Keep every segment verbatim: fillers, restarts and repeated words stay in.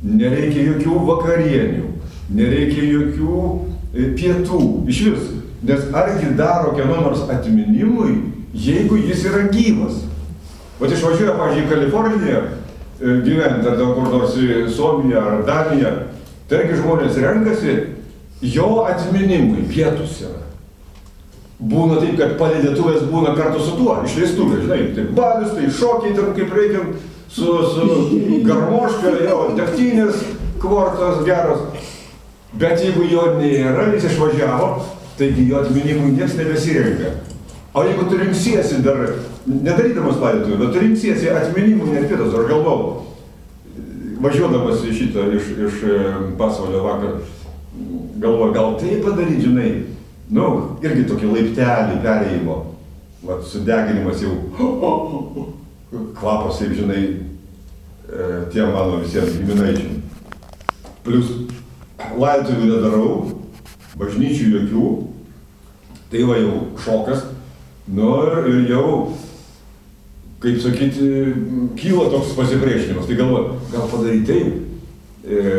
nereikia jokių vakarienių, nereikia jokių pietų, iš vis. Nes argi daro kieno nors atminimui, jeigu jis yra gyvas. Vat išvažiuoja, pavyzdžiui, į Kaliforniją gyventi, ar kur nors į Suomiją ar Daniją, taigi žmonės renkasi, jo atminimui pietus yra. Būna taip, kad palydėtuvės būna kartu su tuo, išleistuvė, žinai, tai balius, tai šokiai, ten kaip reikia, su, su garmoška, jo, degtinės, kvortos geros. Bet jeigu jo nėra, jis išvažiavo, taigi jo atminimui niekas nebesirenka. O jeigu tu rinksiesi dar, nedarydamas laidotuvę, bet tu rinksiesi atminimui net pietus, aš galvau, važiuodamas į šitą iš, iš Pasvalio vakar, galvoju, gal tai padaryti, žinai, nu, irgi tokį laiptelį perėjimo, vat, sudeginimas jau, kvapas, taip, žinai, tiem mano visiems giminaičiam. Plius laidotuvių nedarau, bažnyčių jokių, tai va jau šokas, nu ir jau, kaip sakyti, kyla toks pasipriešinimas. Tai galvoju, gal padaryti taip, e,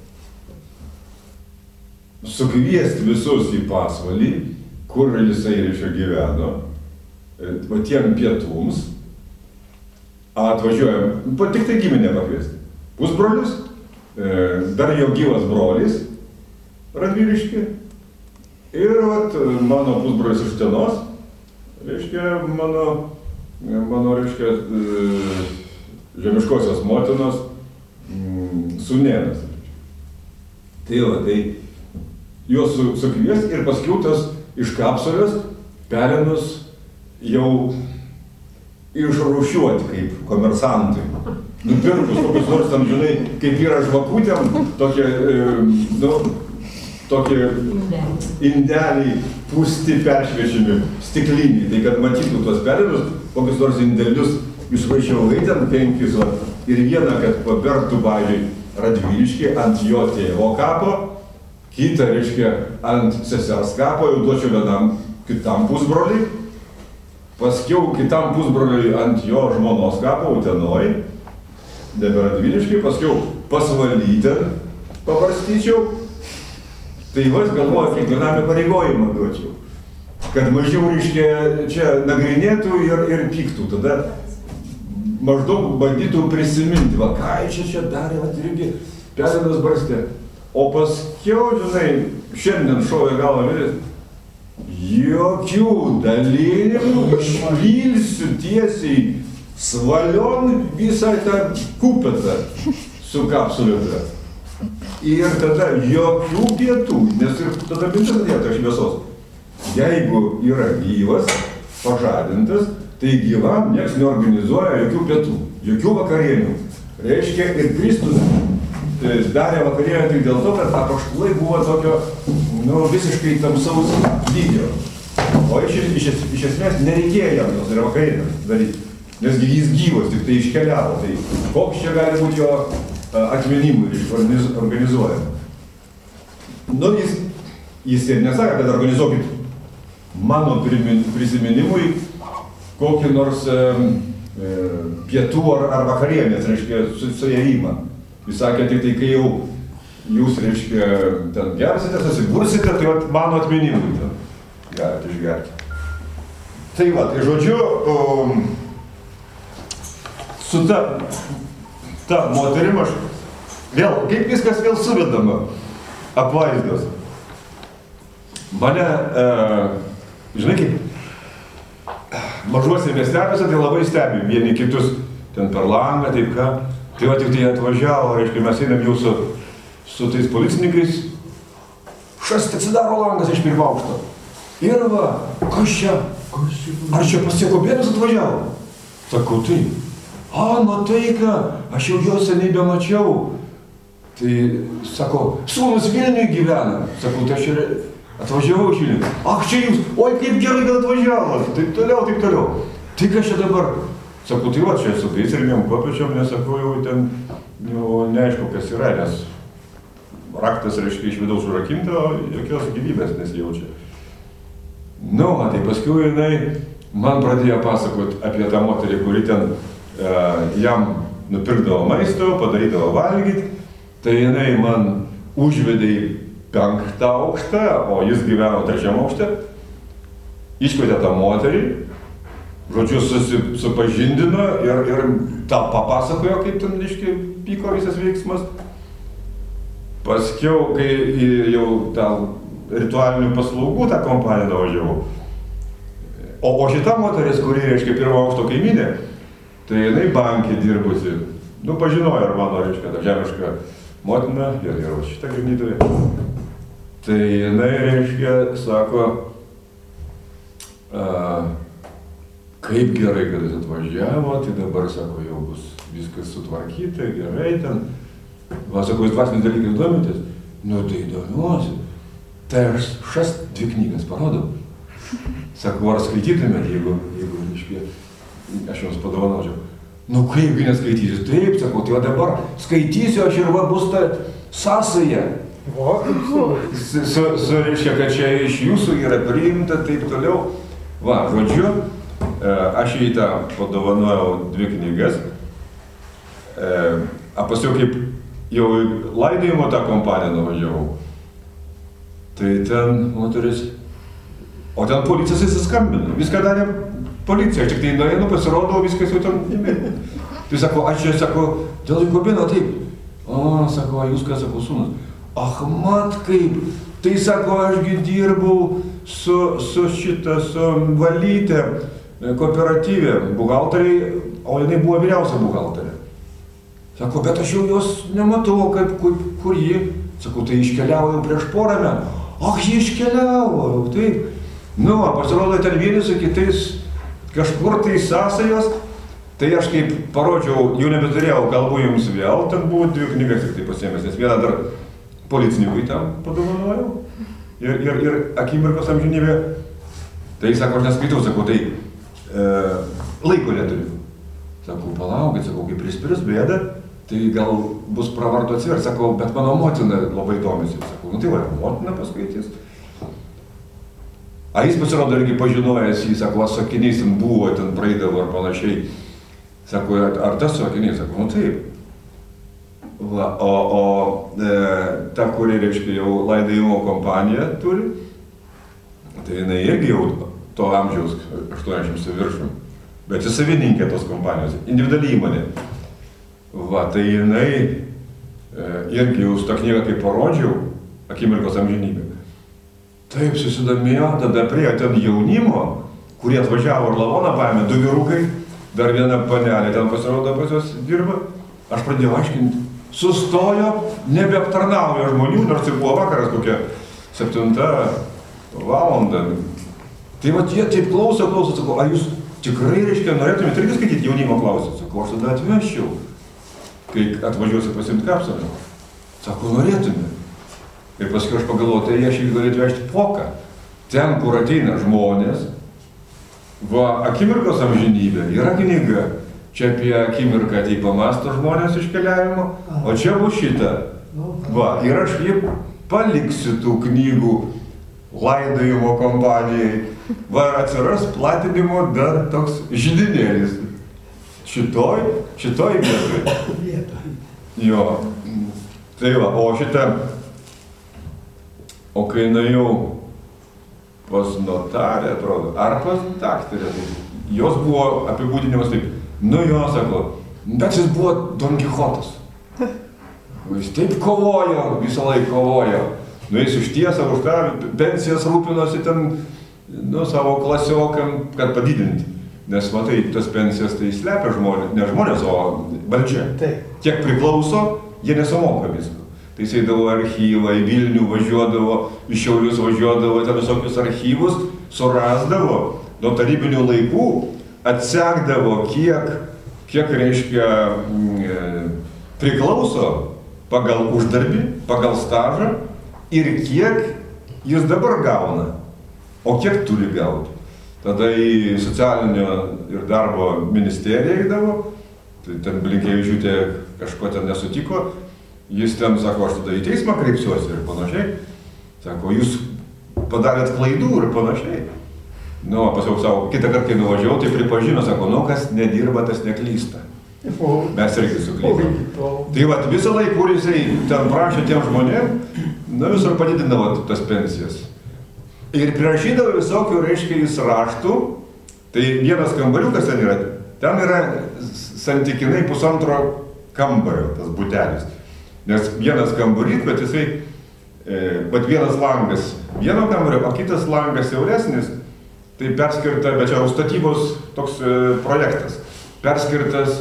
sukviesti visus į Pasvalį, kur jisai reiškia gyveno, va tiem pietums, atvažiuojam, tik tai giminę pakviesti. Pusbrolius, dar jo gyvas brolis, radviliški, ir vat mano pusbrolis iš Utenos, reiškia mano, mano reiškia žemiškosios motinos sūnėnas. Tai va, tai juos sukvies ir paskiau tas iš kapsulės pelenus jau išrūšiuoti kaip komersantui. Nupirkus kokius nors tam, žinai, kaip yra žvakutėm, tokie, nu, tokie indeliai pūsti peršviečiami, stikliniai. Tai kad matytų tuos pelenus, kokius nors indelius išvažiavai ten penkis, ir vieną, kad pabertų, pavyzdžiui, Radviliškį ant jo tėvo kapo, kitą, reiškia, ant sesers kapo, jau duočiau vienam kitam pusbroliui, paskiau kitam pusbroliui ant jo žmonos kapo, Utenoj, nebe Radviliškai, paskiau Pasvalytę pavarstyčiau, tai vas galvoju, kiekvienam įpareigojimą duočiau, kad mažiau, reiškia, čia nagrinėtų ir, ir pyktų, tada maždaug bandytų prisiminti, va, ką čia čia darė, va, irgi pelenas barstė. O paskiau, žinai, šiandien šovė galvą vyris, jokių dalinimų, išpilsiu tiesiai svalion visą tą kupetą su kapsulėte. Ir tada jokių pietų, nes ir tada mintis atėjo šviesos. Jeigu yra gyvas, pažadintas, tai gyvam nieks neorganizuoja jokių pietų, jokių vakarienių. Reiškia, ir Kristus darė vakarienę tik dėl to, kad apaštalai buvo tokio, nu, visiškai tamsaus lygio. O iš, iš, iš esmės nereikėjo jam tos ir vakarienės daryti, nesgi jis gyvas, tik tai iškeliavo. Tai koks čia gali būti jo atminimui organizuojama. Nu, jis, jis ir nesakė, kad organizuokit mano prisiminimui kokį nors e, e, pietų ar, ar vakarienės, reiškia, suėjimą. Jis sakė, tik tai, kai jau jūs, reiškia, ten gersite, susibursite, tai vat, mano atminimui ten galite išgerti. Tai va, tai žodžiu, um, su ta, ta moterim aš, vėl, kaip viskas vėl suvedama, apvaizdos. Mane, e, žinai, kaip, mažuose miesteliuose tai labai stebim vieni kitus ten per langą, taip ką. Tai va tik tai atvažiavo, reiškia, mes einam jau su, su tais policininkais. Šast atsidaro langas iš pirmo aukšto. Ir va, kas čia? Ar čia pas Jakubėnus atvažiavo? Sakau, tai. A, matai ką, aš jau jo seniai bemačiau. Tai, sako, sūnus Vilniui gyvena. Sakau, tai aš ir atvažiavau iš Vilnių. Ach, čia jūs, oi, kaip gerai, kad atvažiavo. Taip toliau, taip toliau. Tai kas čia dabar? Sakau, tai va, čia su gaisrinėm kopiečiom, nesakau, jau ten, jau neaišku, kas yra, nes raktas, reiškia, iš vidaus užrakinta, o jokios gyvybės nesijaučia. Nu, tai paskui jinai man pradėjo pasakoti apie tą moterį, kuri ten e, jam nupirkdavo maisto, padarydavo valgyti, Tai jinai man užvedė į penktą aukštą, o jis gyveno trečiam aukšte. Iškvietė tą moterį, žodžiu, susipažindino ir, ir tą papasakojo, kaip ten, reiškia, pyko visas veiksmas. Paskiau, kai jau tą ritualinių paslaugų tą kompaniją nuvažiavau. O, o šita moteris, kuri, reiškia, pirmo aukšto kaimynė, tai jinai bankė dirbusi. Nu, pažinojo ir mano, reiškia, tą žemišką motiną ir, ir šitą ganytoją. Tai jinai, reiškia, sako, a, kaip gerai, kad jis atvažiavo, tai dabar, sako, jau bus viskas sutvarkyta, gerai ten. Va, sako, jūs dvasiniais dalykais domitės? Nu, tai domiuosi. Tai aš šias dvi knygas parodau. Sako, ar skaitytumėt, jeigu, jeigu, reiškia, aš jums padovanaučiau. Nu, kaipgi neskaitysiu? Taip, sako, tai va dabar skaitysiu, aš ir va bus ta sąsaja. Va, kaip su... Su, su, su, reiškia, kad čia iš jūsų yra priimta, taip toliau. Va, žodžiu, aš į tą padovanojau dvi knygas. A paskiau, kaip jau laidojimo tą kompaniją nuvažiavau, tai ten moteris, o ten policijos įsiskambino, viską darė policija, aš tik tai nuėjau, pasirodau, viskas jau ten įmė. Tai sako, aš čia, sako, dėl Jokubino taip. O, sako, jūs ką, sako, sūnus. Ach, mat kaip, tai sako, ašgi dirbau su, su šitą, su valytė, kooperatyvė, buhalteriai, o jinai buvo vyriausia buhalterė. Sako, bet aš jau jos nematau, kaip, kur, kur ji. Sako, tai iškeliavo jau prieš porą metų. Ach, ji iškeliavo, taip. Nu, pasirodo, ten vieni su kitais kažkur tai sąsajos. Tai aš kaip parodžiau, jau nebeturėjau, kalbu jums vėl, ten buvo dvi knygas tik tai pasiėmęs, nes vieną dar policininkui tam padovanojau. Ir, ir, ir akimirkos amžinybė. Tai sako, aš neskaitau, sako, tai e, laiko neturiu. Sakau, palaukit, sakau, kaip prispirs bėda, tai gal bus pravartu atsivert. Sakau, bet mano motina labai domisi. Sakau, nu tai va, motina paskaitys. A jis pasirodo irgi pažinojęs jį, sako, sakiniais ten buvo, ten praeidavo ar panašiai. Sako, ar tas sakiniai? Sako, nu taip. Va, o o e, ta, kuri, reiškia, jau laidojimo kompaniją turi, tai jinai irgi jau to amžiaus aštuoniasdešimt viršų. Bet jis savininkė tos kompanijos, individuali įmonė. Va, tai jinai e, irgi jau su tą knygą, kaip parodžiau, akimirkos amžinybė. Taip susidomėjo, tada priejo ten jaunimo, kurie atvažiavo ir lavoną paėmė, du vyrukai, dar viena panelė ten pasirodo pas jos dirba. Aš pradėjau aiškinti, sustojo, nebeaptarnauja žmonių, nors tai buvo vakaras kokia septinta valanda. Tai va, jie taip klauso, klauso, sako, a jūs tikrai, reiškia, norėtumėte irgi skaityti, jaunimo klausė. Sako, aš tada atvežčiau, kai atvažiuosiu pasiimti kapsulę. Sako, norėtume. Ir paskui aš pagalvoju, tai aš jį galėtų vežti poką. Ten, kur ateina žmonės, va, akimirkos amžinybė, yra knyga. Čia apie akimirką tai pamasto žmonės iškeliavimo, o čia bus šita. Va, ir aš jį paliksiu tų knygų laidojimo kompanijai. Va, atsiras platinimo dar toks židinėlis. Šitoj, šitoj vietoj. Jo. Tai va, o šitą, o kai nuėjau pas notarę, atrodo, ar pas daktarę, tai jos buvo apibūdinimas taip, nu jo, sako, bet jis buvo Don Kichotas. Jis taip kovojo, visą laiką kovojo. Nu, jis ištiesą už tą, pensijas rūpinosi ten, nu, savo klasiokam, kad padidinti. Nes, matai, tas pensijas tai slepia žmonės, ne žmonės, o valdžia. Kiek priklauso, jie nesumoka visko. Tai jis eidavo archyvą, į Vilnių važiuodavo, iš Šiaulius važiuodavo, ten visokius archyvus surasdavo, nuo tarybinių laikų atsekdavo, kiek, kiek reiškia priklauso pagal uždarbį, pagal stažą ir kiek jis dabar gauna, o kiek turi gauti. Tada į socialinio ir darbo ministeriją eidavo, tai ten Blinkevičiūtė kažko ten nesutiko, jis ten sako, aš tada į teismą kreipsiuosi ir panašiai. Sako, jūs padarėt klaidų ir panašiai. Nu, pasakiau savo, kitą kartą, kai nuvažiavau, tai pripažino, sako, nu, kas nedirba, tas neklysta. Mes irgi suklydom. Tai va, visą laiką, kur jisai ten prašė tiem žmonėm, na visur padidindavo tas pensijas. Ir prirašydavo visokių, reiškia, jis raštų, tai vienas kambariukas ten yra, ten yra santykinai pusantro kambario tas butelis. Nes vienas kambarys, bet jisai, e, bet vienas langas vieno kambario, o kitas langas siauresnis, tai perskirta, bet čia statybos toks e, projektas, perskirtas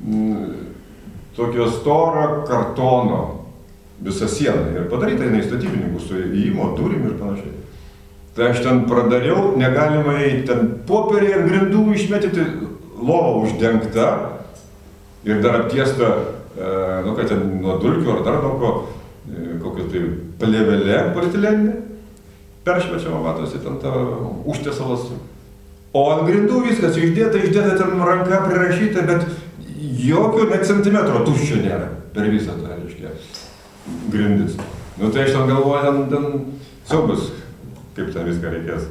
tokio storo kartono visą sieną ir padaryta jinai statybininkų su įėjimo, durim ir panašiai. Tai aš ten pradariau, negalima į ten popieriai ir grindų išmetyti, lova uždengta ir dar aptiesta, e, nu ką ten, nuo dulkių ar dar nuo ko, e, kokio tai plėvelė politileninė, peršvečiama, matosi ten ta užtiesalas. O ant grindų viskas išdėta, išdėta ten ranka prirašyta, bet jokio net centimetro tuščio nėra per visą tą, reiškia, grindis. Nu tai aš ten galvoju, ten, ten siaubas, kaip ten viską reikės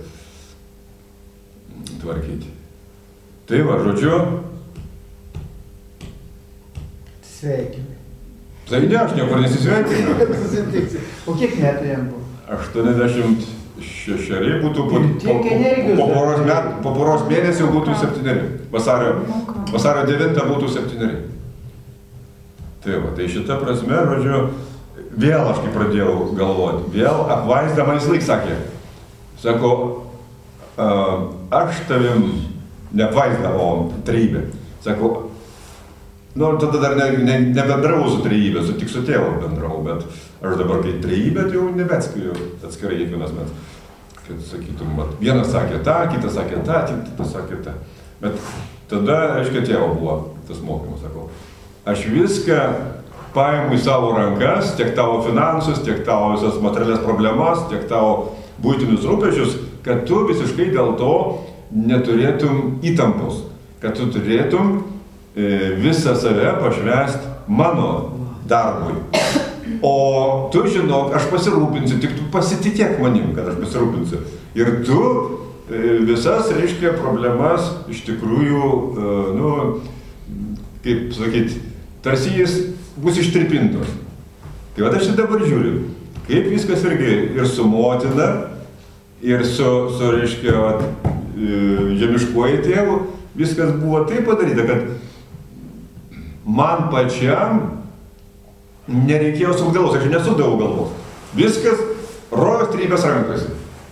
tvarkyti. Tai va, žodžiu. Sveikinu. Tai ne, aš niekur nesisveikinu. O kiek metų jam buvo? aštuoniasdešimt šešeri būtų po, po, po, po, poros met, po poros mėnesių būtų septyneri. Vasario, vasario devintą būtų septyneri. Tai va, tai šita prasme, žodžiu, vėl aš kaip pradėjau galvoti, vėl apvaizda man vis laik sakė. Sako, aš tavim ne apvaizda, o trejybė. Sako, nu tada dar ne, ne, nebendravau su trejybė, su tik su tėvu bendravau, bet aš dabar kai trejybė, tai jau nebeatskiriu atskirai kiekvienas mes. Kad sakytum, mat, vienas sakė tą, kitas sakė tą, kitas sakė tą. Bet tada, aiškiai, tėvo buvo tas mokymas, sakau. Aš viską paimu į savo rankas, tiek tavo finansus, tiek tavo visas materialias problemas, tiek tavo buitinius rūpešius, kad tu visiškai dėl to neturėtum įtampos, kad tu turėtum e, visą save pašvęst mano darbui. O tu žinok, aš pasirūpinsiu, tik tu pasitikėk manim, kad aš pasirūpinsiu. Ir tu e, visas, reiškia, problemas iš tikrųjų, e, nu, kaip sakyti, tarsi jis bus ištirpintos. Tai va aš dabar žiūriu, kaip viskas irgi ir su motina, ir su, su reiškia, žemiškuoju tėvu, viskas buvo taip padaryta, kad man pačiam nereikėjo sukt galvos, aš nesukdavau galvos. Viskas rojos trejybės rankose.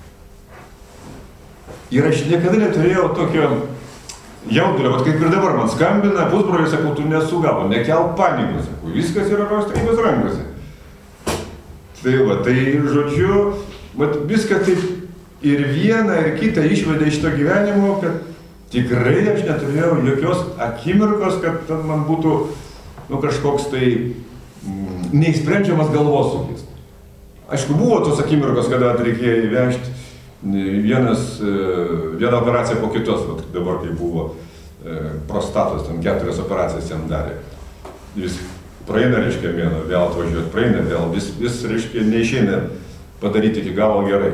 Ir aš niekada neturėjau tokio jaudulio, bet kaip ir dabar man skambina, pusbroliai, sakau, tu nesugavo, nekelk panikos, sakau, viskas yra rojos trejybės rankose. Tai va, tai žodžiu, vat viską taip ir vieną, ir kitą išvedė iš to gyvenimo, kad tikrai aš neturėjau jokios akimirkos, kad man būtų, nu, kažkoks tai mm, neįsprendžiamas galvosūkis. Aišku, buvo tos akimirkos, kada reikėjo įvežti vienas, vieną operaciją po kitos, vat, dabar kai buvo prostatos, ten keturias operacijas jam darė. Vis praeina, reiškia, mėno, vėl atvažiuot, praeina, vėl vis, vis reiškia, neišeina padaryti iki galo gerai.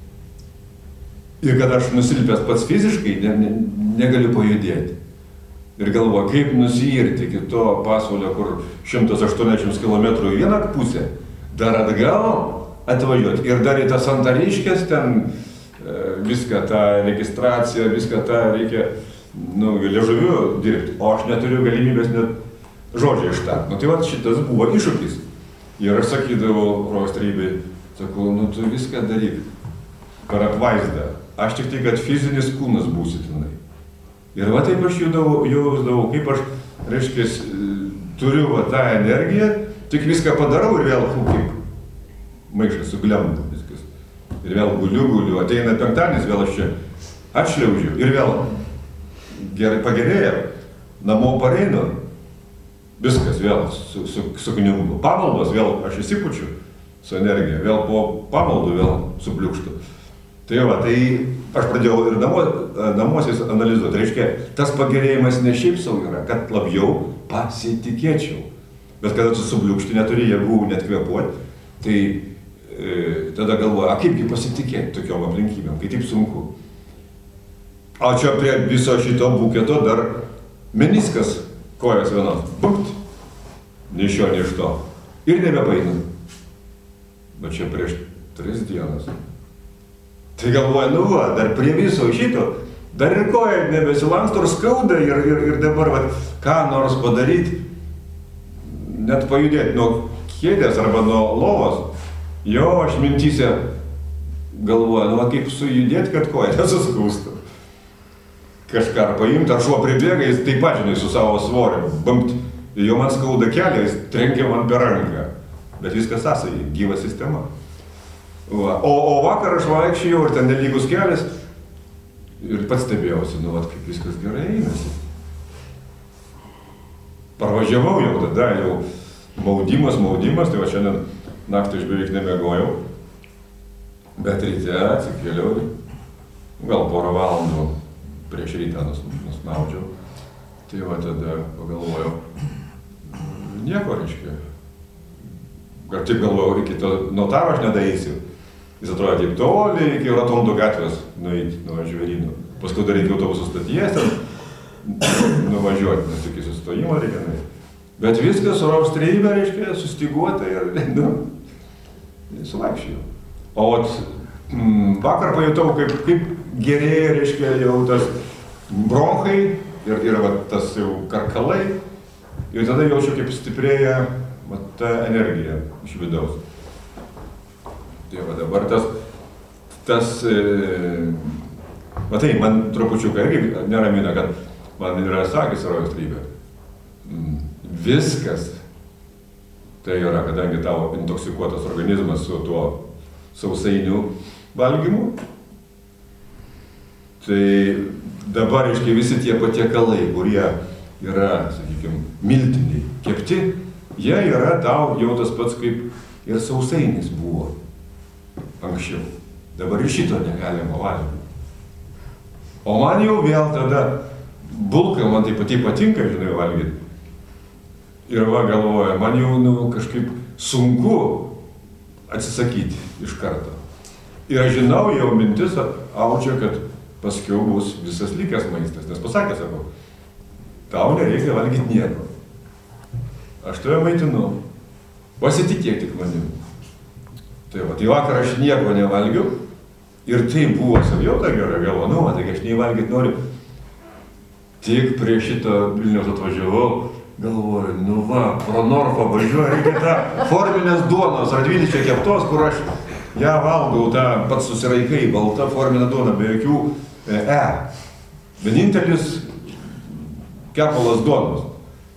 Ir kad aš nusilpęs pats fiziškai, ne, ne, negaliu pajudėti. Ir galvoju, kaip nusirti iki to pasvalio, kur šimtas aštuoniasdešimt kilometrų į vieną pusę, dar atgal atvažiuoti. Ir dar į tas Santariškes ten e, viską tą registraciją, viską tą reikia, nu, liežuviu dirbti. O aš neturiu galimybės net žodžiai ištart. Nu tai va, šitas buvo iššūkis. Ir aš sakydavau rojos trejybei, sakau, nu tu viską daryk per apvaizdą. Aš tik tai, kad fizinis kūnas būsi tenai. Ir va taip aš jausdavau, jausdavau, kaip aš, reiškia, turiu va tą energiją, tik viską padarau ir vėl, kaip maišas suglemba viskas. Ir vėl guliu, guliu, ateina penktadienis, vėl aš čia atšliaužiu ir vėl gerai pagerėja, namo pareinu, viskas vėl su, su, su kunigu. Pamaldos vėl aš įsipučiu su energija, vėl po pamaldų vėl subliukštu. Tai va, tai aš pradėjau ir namo, namuosiais analizuoti. Reiškia, tas pagerėjimas ne šiaip savo yra, kad labiau pasitikėčiau. Bet kada tu subliukšti, neturi jėgų net kvėpuoti, tai e, tada galvoju, a kaipgi pasitikėti tokiom aplinkybėm, kai taip sunku. O čia prie viso šito buketo dar meniskas kojas vienos, bukt, nei šio, nei iš to. Ir nebepainu. Bet čia prieš tris dienas. Tai galvoju, nu va, dar prie viso šito, dar ir koja nebesilanksto ir skauda ir, ir, ir dabar, va, ką nors padaryti, net pajudėti nuo kėdės arba nuo lovos. Jo, aš mintyse galvoju, nu va, kaip sujudėti, kad koja nesuskaustų. Kažką ar paimti, ar šuo pribėga, jis taip pat, žinai, su savo svoriu, bampt, jo man skauda kelią, jis trenkia man per ranką. Bet viskas sąsai, gyva sistema. Va. O, o vakar aš vaikščiau ir ten nelygus kelias ir pats stebėjausi, nu, vat, kaip viskas gerai einasi. Parvažiavau jau tada, jau maudimas, maudimas, tai va šiandien naktį aš beveik nemiegojau. Bet ryte atsikėliau, gal porą valandų prieš rytą nus, nusnaudžiau. Tai va tada pagalvojau, nieko reiškia. Ar taip galvojau, iki to notaro aš nedaeisiu. Jis atrodo taip toli, iki Rotondo gatvės nueiti nuo žvėrynų. Paskui dar reikia autobusų stoties ten nuvažiuoti, nes iki sustojimo reikia nueiti. Bet viskas su Austrija, reiškia, sustiguota ir, nu, suvaikščiau. O vat, m, vakar pajutau, kaip, kaip gerėja, reiškia, jau tas bronchai ir, ir vat, tas jau karkalai. Ir tada jaučiu, kaip stiprėja vat, ta energija iš vidaus. Tai va dabar tas, tas, e, matai, man trupučiuką irgi neramina, kad man yra sakęs Austrija. Viskas tai yra, kadangi tavo intoksikuotas organizmas su tuo sausainių valgymu, tai dabar, aiškiai, visi tie patiekalai, kurie yra, sakykime, miltiniai, kepti, jie yra tau jau tas pats kaip ir sausainis buvo anksčiau. Dabar ir šito negalima valgyti. O man jau vėl tada bulka, man tai pati patinka, žinai, valgyti. Ir va galvoja, man jau nu, kažkaip sunku atsisakyti iš karto. Ir aš žinau, jau mintis aučia, kad paskiau bus visas likęs maistas. Nes pasakė, sako, tau nereikia valgyti nieko. Aš tave maitinu. Pasitikėk tik manim. Tai va, tai vakar aš nieko nevalgiau. Ir tai buvo savijauta gera, galvo, nu, tai aš neįvalgyti noriu. Tik prie šito Vilniaus atvažiavau, galvoju, nu va, pro Norfą važiuoju, reikia tą forminės duonos ar dvyličia keptos, kur aš ją valgau, tą pats susiraikai, balta forminė duona, be jokių E. Vienintelis kepalas duonos.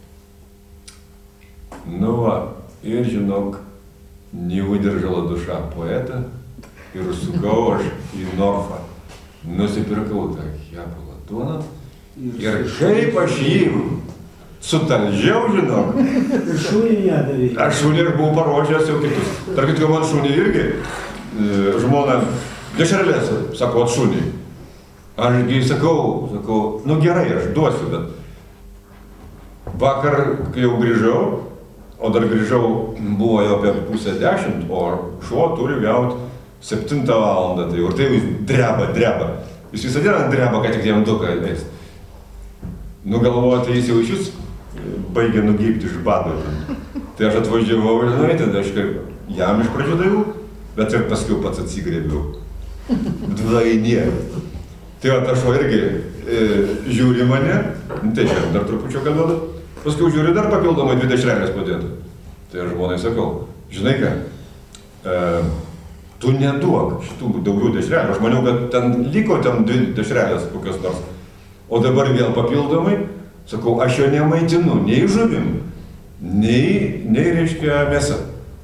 Nu va, ir žinok, невыдержала душа поэта, ir užsukau aš į Norfą. Nusipirkau tą kepalą duoną ir kaip aš jį sutalžiau, žinok. Ir šunį ją davė. Aš šunį ir buvau paruošęs jau kitus. Tarp kitko, man šunį irgi, žmona, dešrelės, sako, at šunį. Ašgi sakau, sakau, nu gerai, aš duosiu, bet vakar, kai jau grįžau, o dar grįžau, buvo jau apie pusę dešimt, o šuo turi gauti septintą valandą, tai ir tai jis dreba, dreba. Jis visą dieną dreba, kad tik jam duką leis. Nu galvoju, tai jis jau iš jis baigė nugypti iš bado. Tai aš atvažiavau ir, žinai, tada aš jam iš pradžių daviau, bet ir paskui pats atsigrėbiau. Dvainie. Tai va, ta šuo irgi e, žiūri mane, tai šiandien dar trupučio kalbėdu. Paskui žiūri dar papildomai dvi dešrelės padėtų. Tai aš žmonai sakau, žinai ką, e, tu neduok šitų daugiau dešrelių. Aš maniau, kad ten liko ten dvi dešrelės kokios nors. O dabar vėl papildomai, sakau, aš jo nemaitinu nei žuvim, nei, nei reiškia mėsa.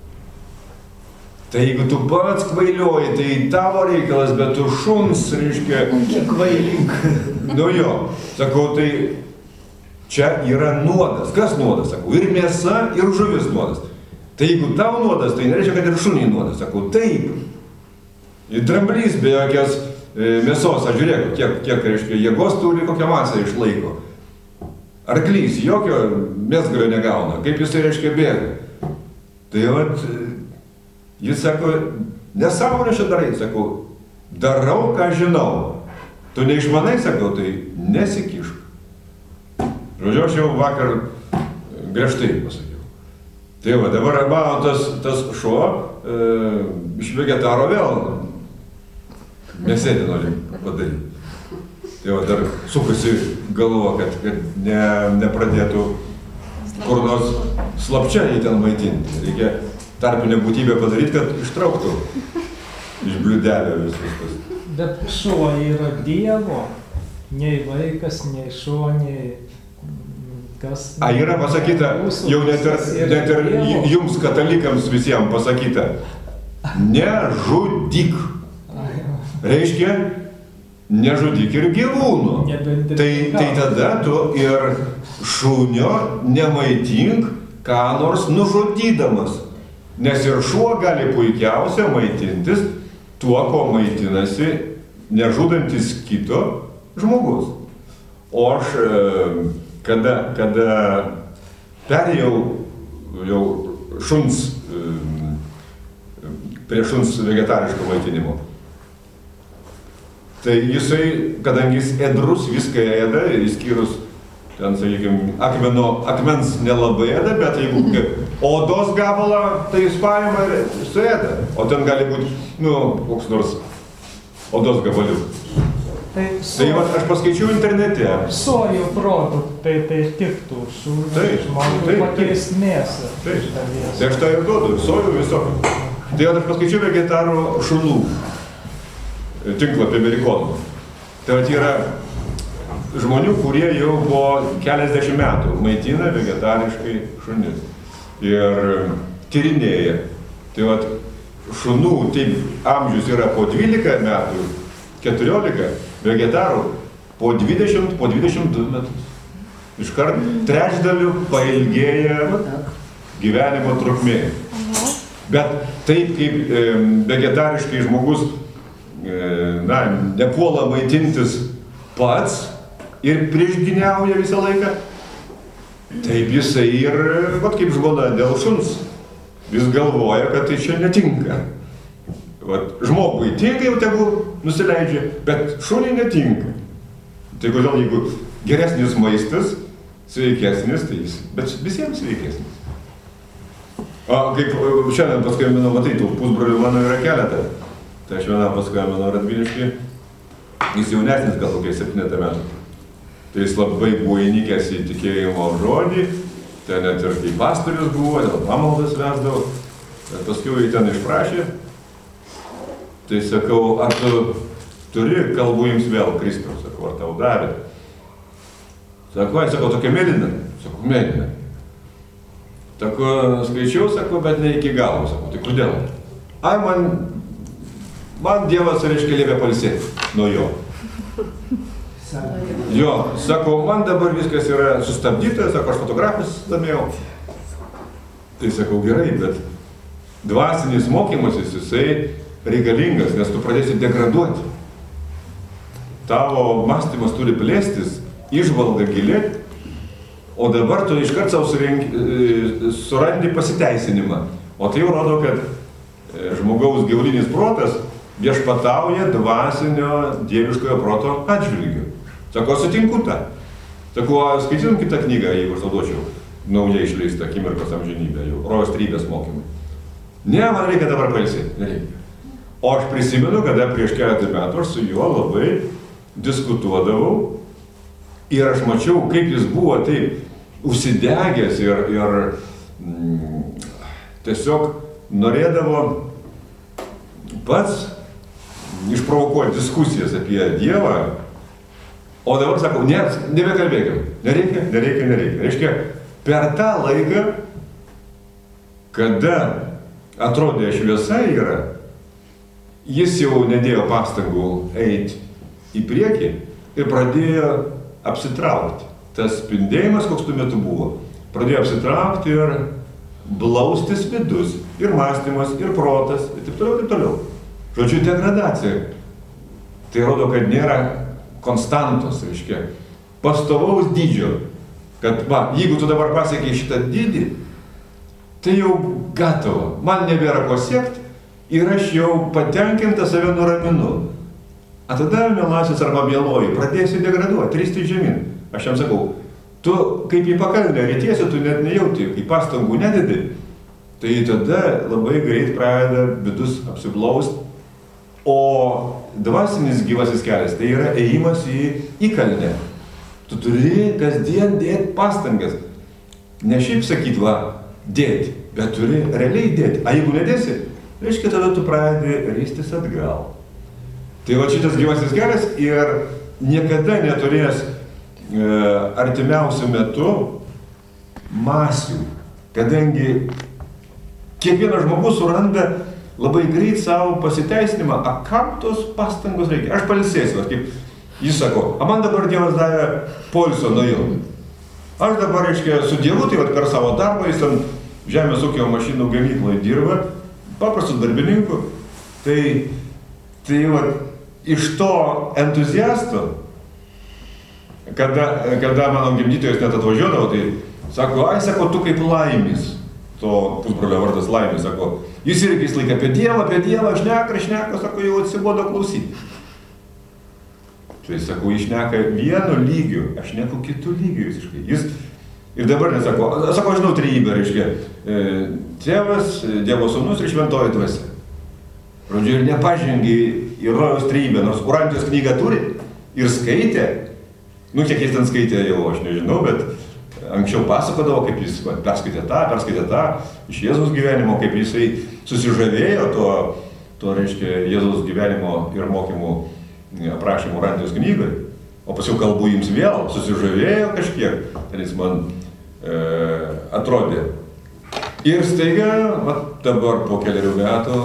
Tai jeigu tu pats kvailioji, tai tavo reikalas, bet tu šuns, reiškia... Kiek kvailink. Nu jo, sakau, tai... Čia yra nuodas. Kas nuodas? Sakau, ir mėsa, ir žuvis nuodas. Tai jeigu tau nuodas, tai nereiškia, kad ir šuniai nuodas. Sakau, taip. Ir dramblys be jokios e, mėsos, aš žiūrėk, kiek, kiek reiškia, jėgos turi, kokią masę išlaiko. Arklys jokio mėsgalio negauna. Kaip jisai reiškia bėga? Tai vat, jis sako, nesąmonę čia darai, sakau, darau, ką žinau. Tu neišmanai, sakau, tai nesikišk. Žodžiu, aš jau vakar griežtai pasakiau. Tai va, dabar mano tas, tas šuo e, iš vegetaro vėl nesėdė nori padaryti. Tai va, dar sukasi galvo, kad, kad ne, nepradėtų kur nors slapčia jį ten maitinti. Reikia tarpinę būtybę padaryti, kad ištrauktų iš bliudelio viskas. Bet šuo yra Dievo, nei vaikas, nei šuo, nei kas. A yra pasakyta, jau net ir, net ir jums katalikams visiems pasakyta, nežudyk. Reiškia, nežudyk ir gyvūnų. Tai, tai tada tu ir šunio nemaitink ką nors nužudydamas. Nes ir šuo gali puikiausia maitintis tuo, ko maitinasi nežudantis kito žmogus. O aš, kada, kada perėjau jau šuns, prie šuns vegetariško maitinimo, tai jisai, kadangi jis ėdrus, viską ėda, išskyrus ten, sakykime, akmeno, akmens nelabai ėda, bet jeigu odos gabalą, tai jis paima ir suėda. O ten gali būti, nu, koks nors odos gabaliukas. Tai, so, tai va, aš paskaičiau internete. Sojų produktai tai tiktų šūdų žmogui pakeisti mėsą. Taip, tai aš tą ir duodu, sojų visokių. Tai va, aš paskaičiau vegetarų šunų tinklapį Amerikonų. Tai va, yra žmonių, kurie jau po keliasdešimt metų maitina vegetariškai šunis ir tyrinėja. Tai va, šunų taip amžius yra po dvylika metų, keturiolika, vegetarų po dvidešimt, po dvidešimt du metus. Iškart trečdaliu pailgėja gyvenimo trukmė. Bet taip kaip e, vegetariškai žmogus e, na, nepuola maitintis pats ir priešginiauja visą laiką, taip jisai ir, vat kaip žmona dėl šuns, vis galvoja, kad tai čia netinka. Vat, žmogui tinka, jau tegu nusileidžia, bet šuniai netinka. Tai kodėl, jeigu geresnis maistas, sveikesnis, tai jis, bet visiems sveikesnis. O kaip šiandien paskambinau, matai, tų pusbrolių mano yra keletą. Tai aš vieną paskambinau Radviliškai, jis jaunesnis gal kokiai septynetą metų. Tai jis labai buvo įnikęs į tikėjimo žodį, ten net ir kaip pastorius buvo, dėl pamaldas vesdavo, bet paskui jį ten išprašė. Tai sakau, ar tu turi, kalbu jums vėl Kristaus, sakau, ar tau davė? Sakau, ai, sakau, tokia mėlyna? Sakau, mėlyna. Sakau, skaičiau, sakau, bet ne iki galo, sakau, tai kodėl? Ai, man, man Dievas, reiškia, liepė pailsėti nuo jo. Jo, sakau, man dabar viskas yra sustabdyta, sakau, aš fotografas domėjau. Tai sakau, gerai, bet dvasinis mokymasis, jisai reikalingas, nes tu pradėsi degraduoti. Tavo mąstymas turi plėstis, įžvalga gilėti, o dabar tu iškart savo surandi pasiteisinimą. O tai jau rodo, kad žmogaus gyvulinis protas viešpatauja dvasinio dieviškojo proto atžvilgiu. Sako, sutinku tą. Sako, skaitytum kitą knygą, jeigu aš tau duočiau, naujai išleistą akimirkos amžinybę, jau Rojos trybės mokymai. Ne, man reikia dabar pailsėti, nereikia. O aš prisimenu, kada prieš keletą metų aš su juo labai diskutuodavau ir aš mačiau, kaip jis buvo taip užsidegęs ir, ir mm, tiesiog norėdavo pats išprovokuoti diskusijas apie Dievą. O dabar sakau, ne, nebekalbėkim, nereikia, nereikia, nereikia. Reiškia, per tą laiką, kada atrodė šviesa yra, jis jau nedėjo pastangų eiti į priekį ir pradėjo apsitraukti. Tas spindėjimas, koks tuo metu buvo, pradėjo apsitraukti ir blaustis vidus, ir mąstymas, ir protas, ir taip toliau, taip toliau. Žodžiu, degradacija. Tai rodo, kad nėra konstantos, reiškia, pastovaus dydžio. Kad, va, jeigu tu dabar pasiekiai šitą dydį, tai jau gatavo, man nebėra ko siekti, ir aš jau patenkintą save nuraminu. A tada, mielasis arba mieloji, pradėsi degraduoti, tristi žemyn. Aš jam sakau, tu kaip į pakalnę rytiesi, tu net nejauti, kai pastangų nededi, tai tada labai greit pradeda vidus apsiblaust, o dvasinis gyvasis kelias tai yra ėjimas į įkalnę. Tu turi kasdien dėti pastangas. Ne šiaip sakyt, va, dėti, bet turi realiai dėti. A jeigu nedėsi, reiškia, tada tu pradedi ristis atgal. Tai va šitas gyvasis kelias ir niekada neturės e, artimiausiu metu masių, kadangi kiekvienas žmogus suranda labai greit savo pasiteisinimą, a kam tos pastangos reikia. Aš pailsėsiu, kaip jis sako, a man dabar Dievas davė poilsio nuo jau. Aš dabar, reiškia, su Dievu, tai vat per savo darbą, jis ten žemės ūkio mašinų gamykloje dirba, paprastų darbininkų. Tai, tai vat, iš to entuziasto, kada, kada mano gimdytojas net atvažiuodavo, tai sako, ai, sako, tu kaip Laimis. To pusbrolio vardas Laimis, sako, jis irgi jis laiką apie Dievą, apie Dievą, šneka, šneka, sako, jau atsibodo klausyti. Tai sako, jis šneka vienu lygiu, aš šneku kitų lygių visiškai. Jis ir dabar nesako, sako, aš žinau trejybę, reiškia, e, Tėvas, Dievo Sūnus ir Šventoji Dvasia. Žodžiu, ir nepažengi į rojaus trejybę, nors Urantijos knygą turi ir skaitė, nu, kiek jis ten skaitė jau, aš nežinau, bet anksčiau pasakodavo, kaip jis va, perskaitė tą, perskaitė tą, iš Jėzaus gyvenimo, kaip jisai susižavėjo to, to reiškia, Jėzaus gyvenimo ir mokymų aprašymų Urantijos knygai, o paskiau kalbu jums vėl, susižavėjo kažkiek, ten jis man e, atrodė. Ir staiga, va, dabar po keliarių metų,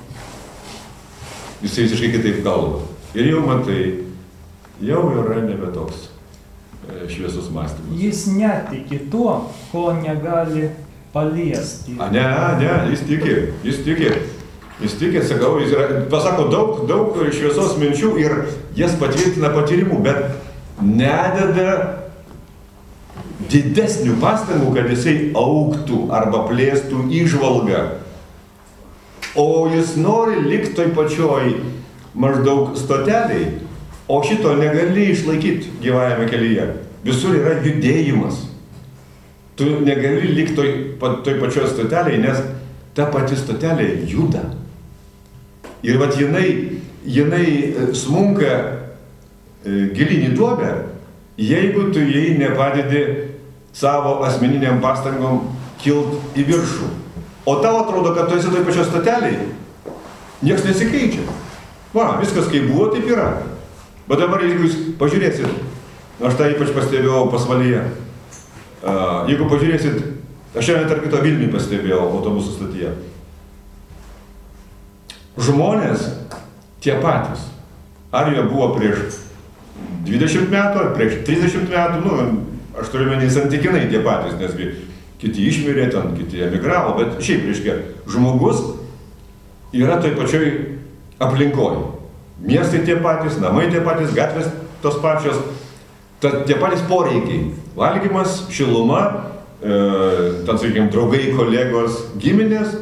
jisai visiškai kitaip kalba. Ir jau matai, jau yra nebe toks šviesus mąstymas. Jis netiki tuo, ko negali paliesti. A, ne, ne, jis tiki, jis tiki. Jis tiki, sakau, jis yra, pasako daug, daug šviesos minčių ir jas patvirtina patyrimų, bet nededa didesnių pastangų, kad jisai augtų arba plėstų įžvalgą. O jis nori likti toj pačioj maždaug stoteliai, o šito negali išlaikyti gyvajame kelyje. Visur yra judėjimas. Tu negali likti toj, toj pačioj stoteliai, nes ta pati stotelė juda. Ir vat jinai, jinai smunka e, gilin į duobę, jeigu tu jai nepadedi savo asmeniniam pastangom kilt į viršų. O tau atrodo, kad tu esi toj pačioj stoteliai, nieks nesikeičia. Va, viskas kaip buvo, taip yra. Bet dabar, jeigu jūs pažiūrėsit, aš tą ypač pastebėjau pasvalyje, uh, jeigu pažiūrėsit, aš šiandien tarp kito Vilniui pastebėjau autobusų stotyje. Žmonės tie patys. Ar jie buvo prieš dvidešimt metų, ar prieš trisdešimt metų, nu, aš turiu menį santykinai tie patys, nesgi kiti išmirė ten, kiti emigravo, bet šiaip, reiškia, žmogus yra toj pačioj aplinkoj. Miestai tie patys, namai tie patys, gatvės tos pačios, ta, tie patys poreikiai. Valgymas, šiluma, e, ten, sakykime, draugai, kolegos, giminės,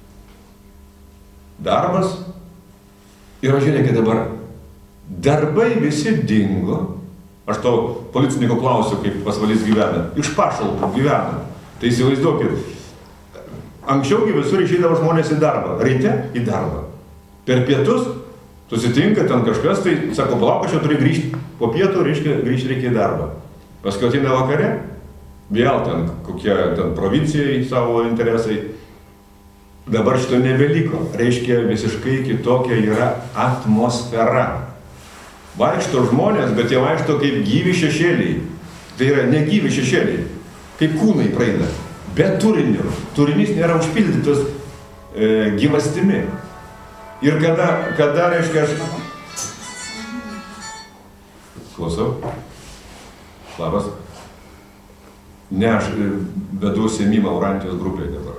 darbas. Ir aš žiūrėkit dabar, darbai visi dingo. Aš to policininko klausiu, kaip Pasvalys gyvena. Iš pašalpų gyvena. Tai įsivaizduokit, anksčiaugi visur išeidavo žmonės į darbą, ryte į darbą. Per pietus susitinka ten kažkas, tai sako, palauk, aš jau turiu grįžti po pietų, reiškia, grįžti reikia į darbą. Paskui ateina vakare, vėl ten kokie ten provincijai savo interesai. Dabar šito nebeliko, reiškia, visiškai kitokia yra atmosfera. Vaikšto žmonės, bet jie vaikšto kaip gyvi šešėliai. Tai yra negyvi šešėliai, kaip kūnai praeina. Be turinio. Turinys nėra užpildytas e, gyvastimi. Ir kada, kada, reiškia, aš... Klausau? Labas. Ne, aš vedu užsiėmimą Urantijos grupėje dabar.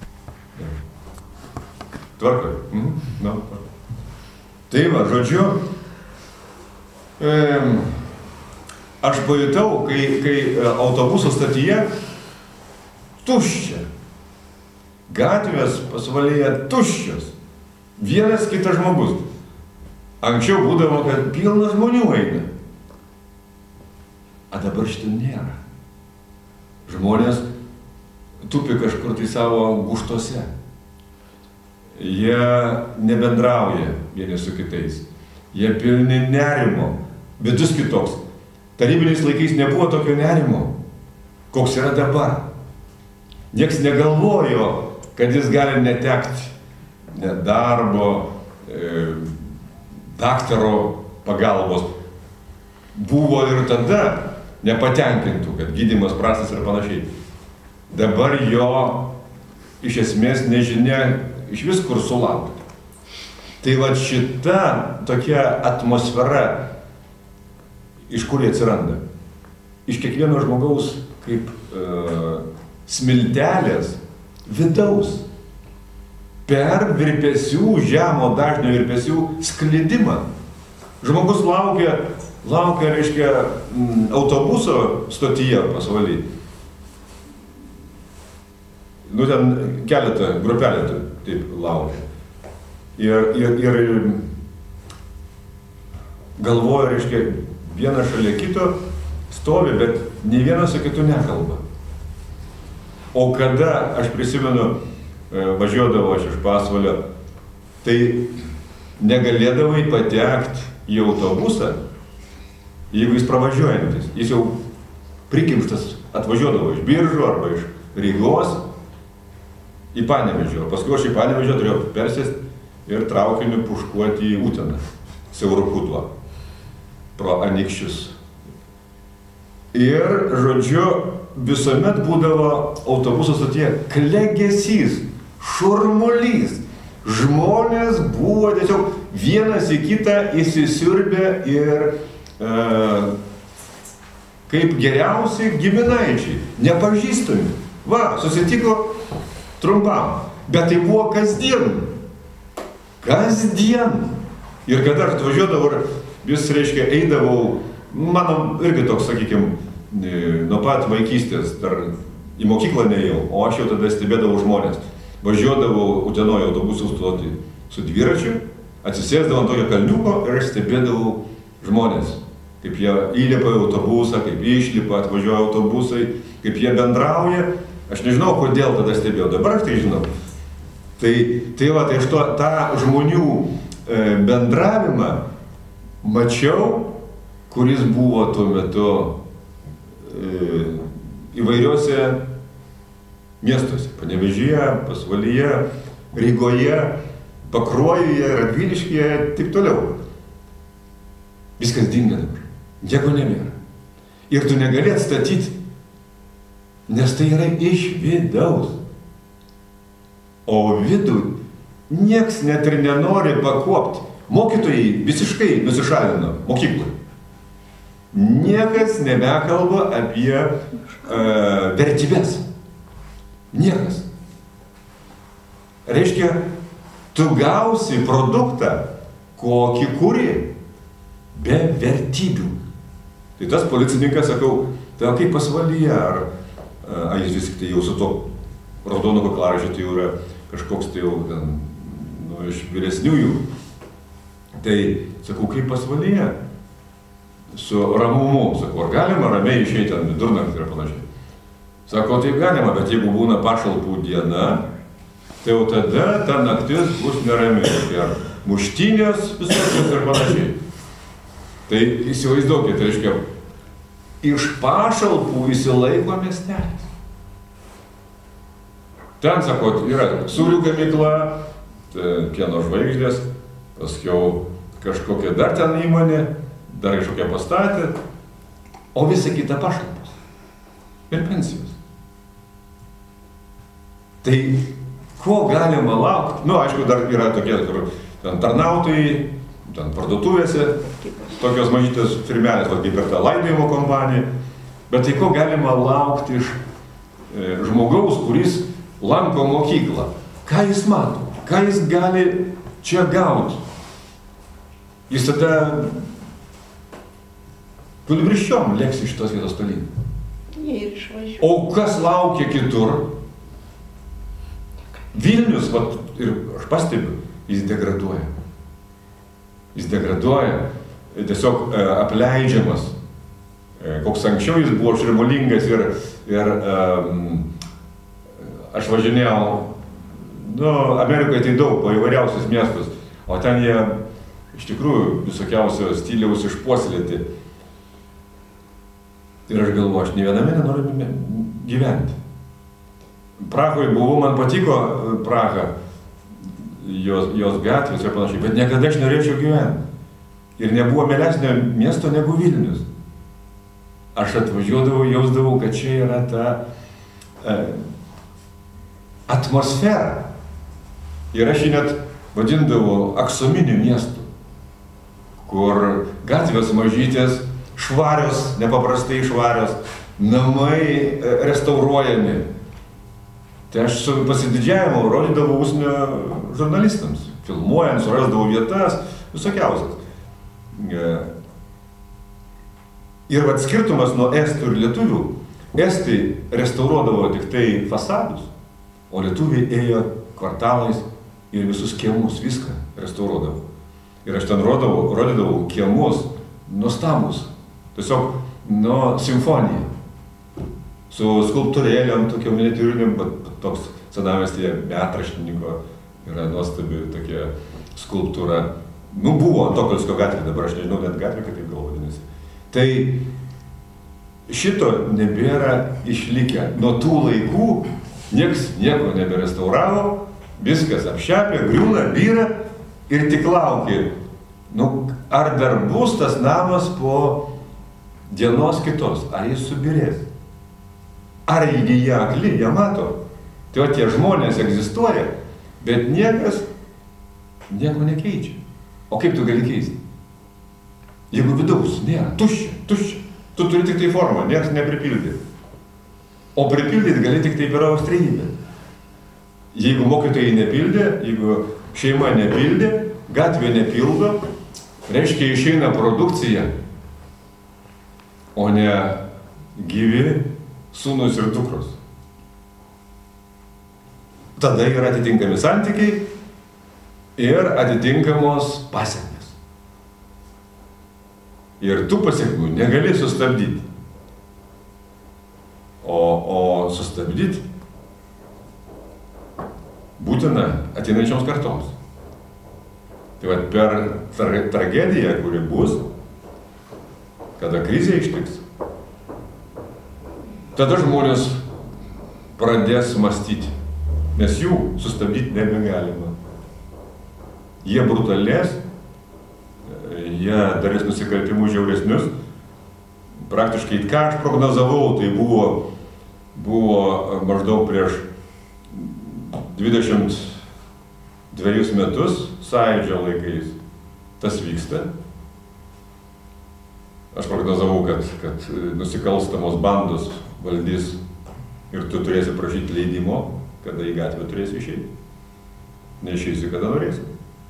Tvarkoj? Mhm. No. Tai va, žodžiu, e, aš pajutau, kai, kai autobuso stotyje tuščia. Gatvės Pasvalyje tuščios. Vienas kitas žmogus. Anksčiau būdavo, kad pilna žmonių eina. A dabar šito nėra. Žmonės tupi kažkur tai savo gūžtose. Jie nebendrauja vieni su kitais. Jie pilni nerimo. Vidus kitoks. Tarybiniais laikais nebuvo tokio nerimo, koks yra dabar. Niekas negalvojo, kad jis gali netekti net darbo, e, daktaro pagalbos. Buvo ir tada nepatenkintų, kad gydymas prastas ir panašiai. Dabar jo iš esmės nežinia iš vis kur sulaukti. Tai va šita tokia atmosfera, iš kur jie atsiranda? Iš kiekvieno žmogaus kaip e, smiltelės vidaus. Per virpesių, žemo dažnio virpesių sklidimą. Žmogus laukia, laukia, reiškia, autobuso stotyje pasvaly. Nu, ten keletą, grupelę taip laukia. Ir, ir, ir galvoja, reiškia, vienas šalia kito stovi, bet nei vienas su kitu nekalba. O kada, aš prisimenu, važiuodavo aš iš Pasvalio, tai negalėdavai patekti į autobusą, jeigu jis pravažiuojantis. Jis jau prikimštas atvažiuodavo iš Biržų arba iš Rygos į Panevėžį. O paskui aš į Panevėžį turėjau persėsti ir traukiniu puškuoti į Uteną, siauruku tuo, pro Anykščius. Ir, žodžiu, visuomet būdavo autobuso stotyje klegesys, šurmulys. Žmonės buvo tiesiog vienas į kitą įsisiurbę ir e, kaip geriausi giminaičiai, nepažįstami. Va, susitiko trumpam, bet tai buvo kasdien. Kasdien. Ir kada aš atvažiuodavau ir vis, reiškia, eidavau, mano irgi toks, sakykime, nuo pat vaikystės, dar į mokyklą neėjau, o aš jau tada stebėdavau žmonės. Važiuodavau Utenoje autobusų stoti su dviračiu, atsisėsdavau ant tokio kalniuko ir aš stebėdavau žmonės. Kaip jie įlipa į autobusą, kaip išlipa, atvažiuoja autobusai, kaip jie bendrauja. Aš nežinau, kodėl tada stebėjau, dabar aš tai žinau. Tai, tai va, tai aš to, tą žmonių e, bendravimą mačiau, kuris buvo tuo metu e, įvairiuose miestuose. Panevėžyje, Pasvalyje, Rygoje, Pakruojuje, Radviliškyje, taip toliau. Viskas dinga dabar. Nieko nebėra. Ir tu negali atstatyti, nes tai yra iš vidaus. O vidų nieks net ir nenori pakuopti. Mokytojai visiškai nusišalino mokyklą. Niekas nebekalba apie uh, vertybės. Niekas. Reiškia, tu gausi produktą, kokį kuri, be vertybių. Tai tas policininkas, sakau, tai kaip Pasvalyje, ar a, jis vis tik tai jau su to raudono kaklaraiščio, tai jau yra kažkoks tai jau ten, nu, iš vyresniųjų. Tai, sakau, kaip Pasvalyje, su ramumu, sakau, ar galima ramiai išeiti ant vidurnaktį ir panašiai. Sako, taip galima, bet jeigu būna pašalpų diena, tai jau tada ta naktis bus nerami. Ir muštynės visokios ir panašiai. Tai įsivaizduokit, tai reiškia, iš pašalpų įsilaiko miestelis. Ten, sako, yra sūrių gamykla, pieno žvaigždės, paskiau kažkokia dar ten įmonė, dar kažkokia pastatė, o visa kita pašalpos ir pensijos. Tai ko galima laukti? Nu, aišku, dar yra tokie, kur ten tarnautojai, ten parduotuvėse, tokios mažytės firmelės, va, kaip ir ta laidojimo kompanija. Bet tai ko galima laukti iš e, žmogaus, kuris lanko mokyklą? Ką jis mato? Ką jis gali čia gauti? Jis tada kunibriščiom lėks iš tos vietos tolyn. O kas laukia kitur? Vilnius, vat, ir aš pastebiu, jis degraduoja. Jis degraduoja, tiesiog e, apleidžiamas. E, koks anksčiau jis buvo širmolingas ir ir um, aš važinėjau, nu, Amerikoje tai daug, po įvairiausius miestus, o ten jie iš tikrųjų visokiausio stiliaus išpuoselėti. Ir aš galvoju, aš nė viename nenoriu gyventi. Prahoje buvau, man patiko Praha, jos, jos gatvės ir panašiai, bet niekada aš norėčiau gyventi. Ir nebuvo mielesnio miesto negu Vilnius. Aš atvažiuodavau, jausdavau, kad čia yra ta e, atmosfera. Ir aš jį net vadindavau aksominiu miestu, kur gatvės mažytės, švarios, nepaprastai švarios, namai restauruojami. Tai aš su pasididžiavimu rodydavau užsienio žurnalistams, filmuojant, surasdavau vietas, visokiausias. Ir vat skirtumas nuo estų ir lietuvių, estai restauruodavo tik tai fasadus, o lietuviai ėjo kvartalais ir visus kiemus, viską restauruodavo. Ir aš ten rodavau, rodydavau kiemus, nuostabus, tiesiog, nu, simfonija. Su skulptūrėliam, tokiam miniatiūriniam, bet toks senamiestyje metraštininko yra nuostabi tokia skulptūra. Nu, buvo Antokolskio gatvė, dabar aš nežinau net gatvė, kaip taip gal vadinasi. Tai šito nebėra išlikę. Nuo tų laikų nieks nieko neberestauravo, viskas apšepė, griūna, vyra ir tik laukia. Nu, ar dar bus tas namas po dienos kitos, ar jis subirės? Ar jie akli, jie mato. Tai o tie žmonės egzistuoja, bet niekas nieko nekeičia. O kaip tu gali keisti? Jeigu vidaus nėra, tuščia, tuščia, tu turi tik tai formą, niekas nepripildė. O pripildyti gali tik tai per austrėjybę. Jeigu mokytojai nepildė, jeigu šeima nepildė, gatvė nepildo, reiškia išeina produkcija, o ne gyvi sūnus ir dukros. Tada yra atitinkami santykiai ir atitinkamos pasekmės. Ir tų pasekmių negali sustabdyti. O, o sustabdyti būtina ateinančioms kartoms. Tai va, per tra tragediją, kuri bus, kada krizė ištiks, tada žmonės pradės mąstyti, nes jų sustabdyti nebegalima. Jie brutalės, jie darys nusikaltimus žiauresnius. Praktiškai, ką aš prognozavau, tai buvo, buvo maždaug prieš dvidešimt dvejus metus, Sąjūdžio laikais, tas vyksta. Aš prognozavau, kad, kad nusikalstamos bandos valdys ir tu turėsi prašyti leidimo, kada į gatvę turėsi išeiti. Neišeisi, kada norėsi.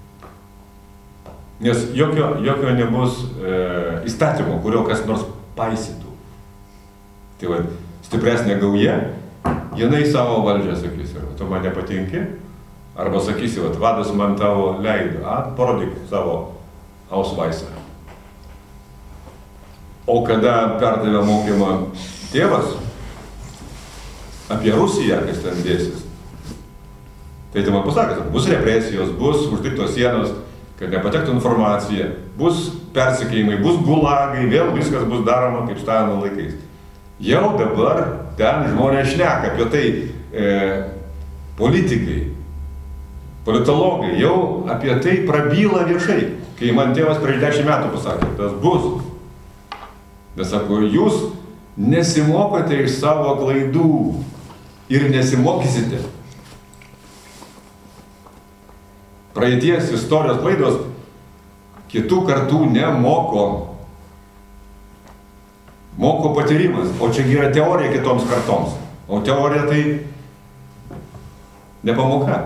Nes jokio, jokio nebus e, įstatymo, kurio kas nors paisytų. Tai va, stipresnė gauja, jinai savo valdžią sakys, ir tu man nepatinki, arba sakysi, va, vadas man tavo leido, a, parodyk savo ausvaisą. O kada perdavė mokymą tėvas apie Rusiją, kas ten dėsis, tai tai man pasakė, bus represijos, bus uždiktos sienos, kad nepatektų informacija, bus persekiojimai, bus gulagai, vėl viskas bus daroma kaip Stalino laikais. Jau dabar ten žmonės šneka apie tai, e, politikai, politologai, jau apie tai prabyla viešai. Kai man tėvas prieš dešimt metų pasakė, tas bus. Nes sako, jūs nesimokote iš savo klaidų ir nesimokysite. Praeities istorijos klaidos kitų kartų nemoko. Moko patyrimas, o čia yra teorija kitoms kartoms. O teorija tai ne pamoka.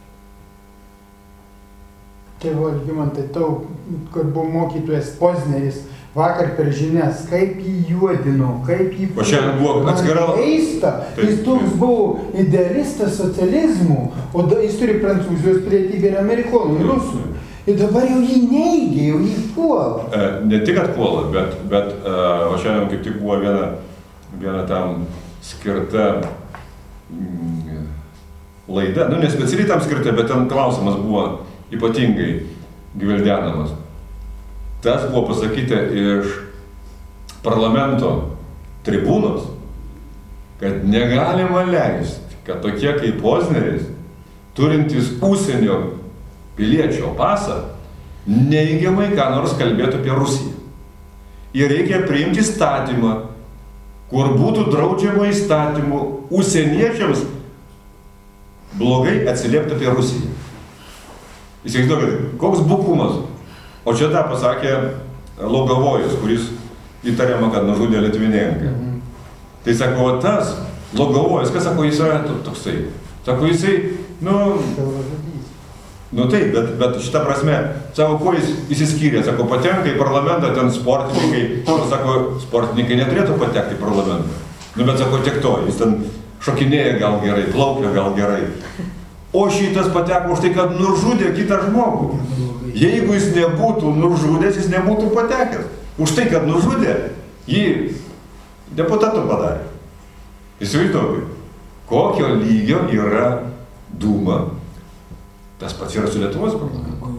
Tėvo Algimantai, tau, kad buvo mokytojas Pozneris, vakar per žinias, kaip jį juodino, kaip jį... O šiandien buvo atskira... Keista, jis toks buvo idealistas socializmų, o da, jis turi Prancūzijos pilietybę ir Amerikonų, ir Rusų. Ir dabar jau jį neigė, jau jį puola. E, ne tik atpuola, bet, bet e, o šiandien kaip tik buvo viena, viena tam skirta mm, laida, nu nespecialiai tam skirta, bet ten klausimas buvo ypatingai gvildenamas. Tas buvo pasakyta iš parlamento tribūnos, kad negalima leisti, kad tokie kaip Pozneris, turintys užsienio piliečio pasą, neigiamai ką nors kalbėtų apie Rusiją. Ir reikia priimti įstatymą, kur būtų draudžiama įstatymų užsieniečiams blogai atsiliepti apie Rusiją. Įsivaizduokit, koks bukumas. O čia tą pasakė Logavojus, kuris įtariama, kad nužudė Litvinenką. Mhm. Tai sako, o tas Logavojus, kas sako, jis yra toksai? Sako, jisai, nu... Nu taip, bet, bet šitą prasme, sako, kuo jis įsiskyrė, sako, patenka į parlamentą ten sportininkai, sako, sportininkai neturėtų patekti į parlamentą. Nu bet sako, tiek to, jis ten šokinėja gal gerai, plaukia gal gerai. O šitas pateko už tai, kad nužudė kitą žmogų. Jeigu jis nebūtų nužudęs, jis nebūtų patekęs. Už tai, kad nužudė, jį deputatu padarė. Įsivaizduokit, kokio lygio yra Dūma. Tas pats yra su Lietuvos parlamentu.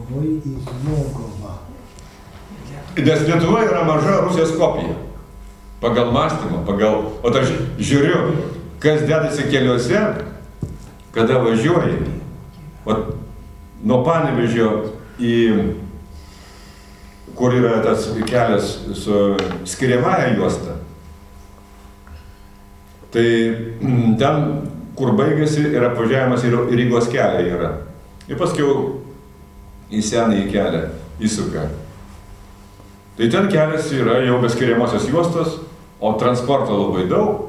Nes Lietuva yra maža Rusijos kopija. Pagal mąstymą, pagal... O aš žiūriu, kas dedasi keliuose, kada važiuoji. O nuo Panevėžio į... kur yra tas kelias su skiriamąja juosta. Tai ten, kur baigėsi, yra apvažiavimas ir Rygos kelią yra. Ir paskiau į senąjį kelią įsuka. Tai ten kelias yra jau be skiriamosios juostos, o transporto labai daug.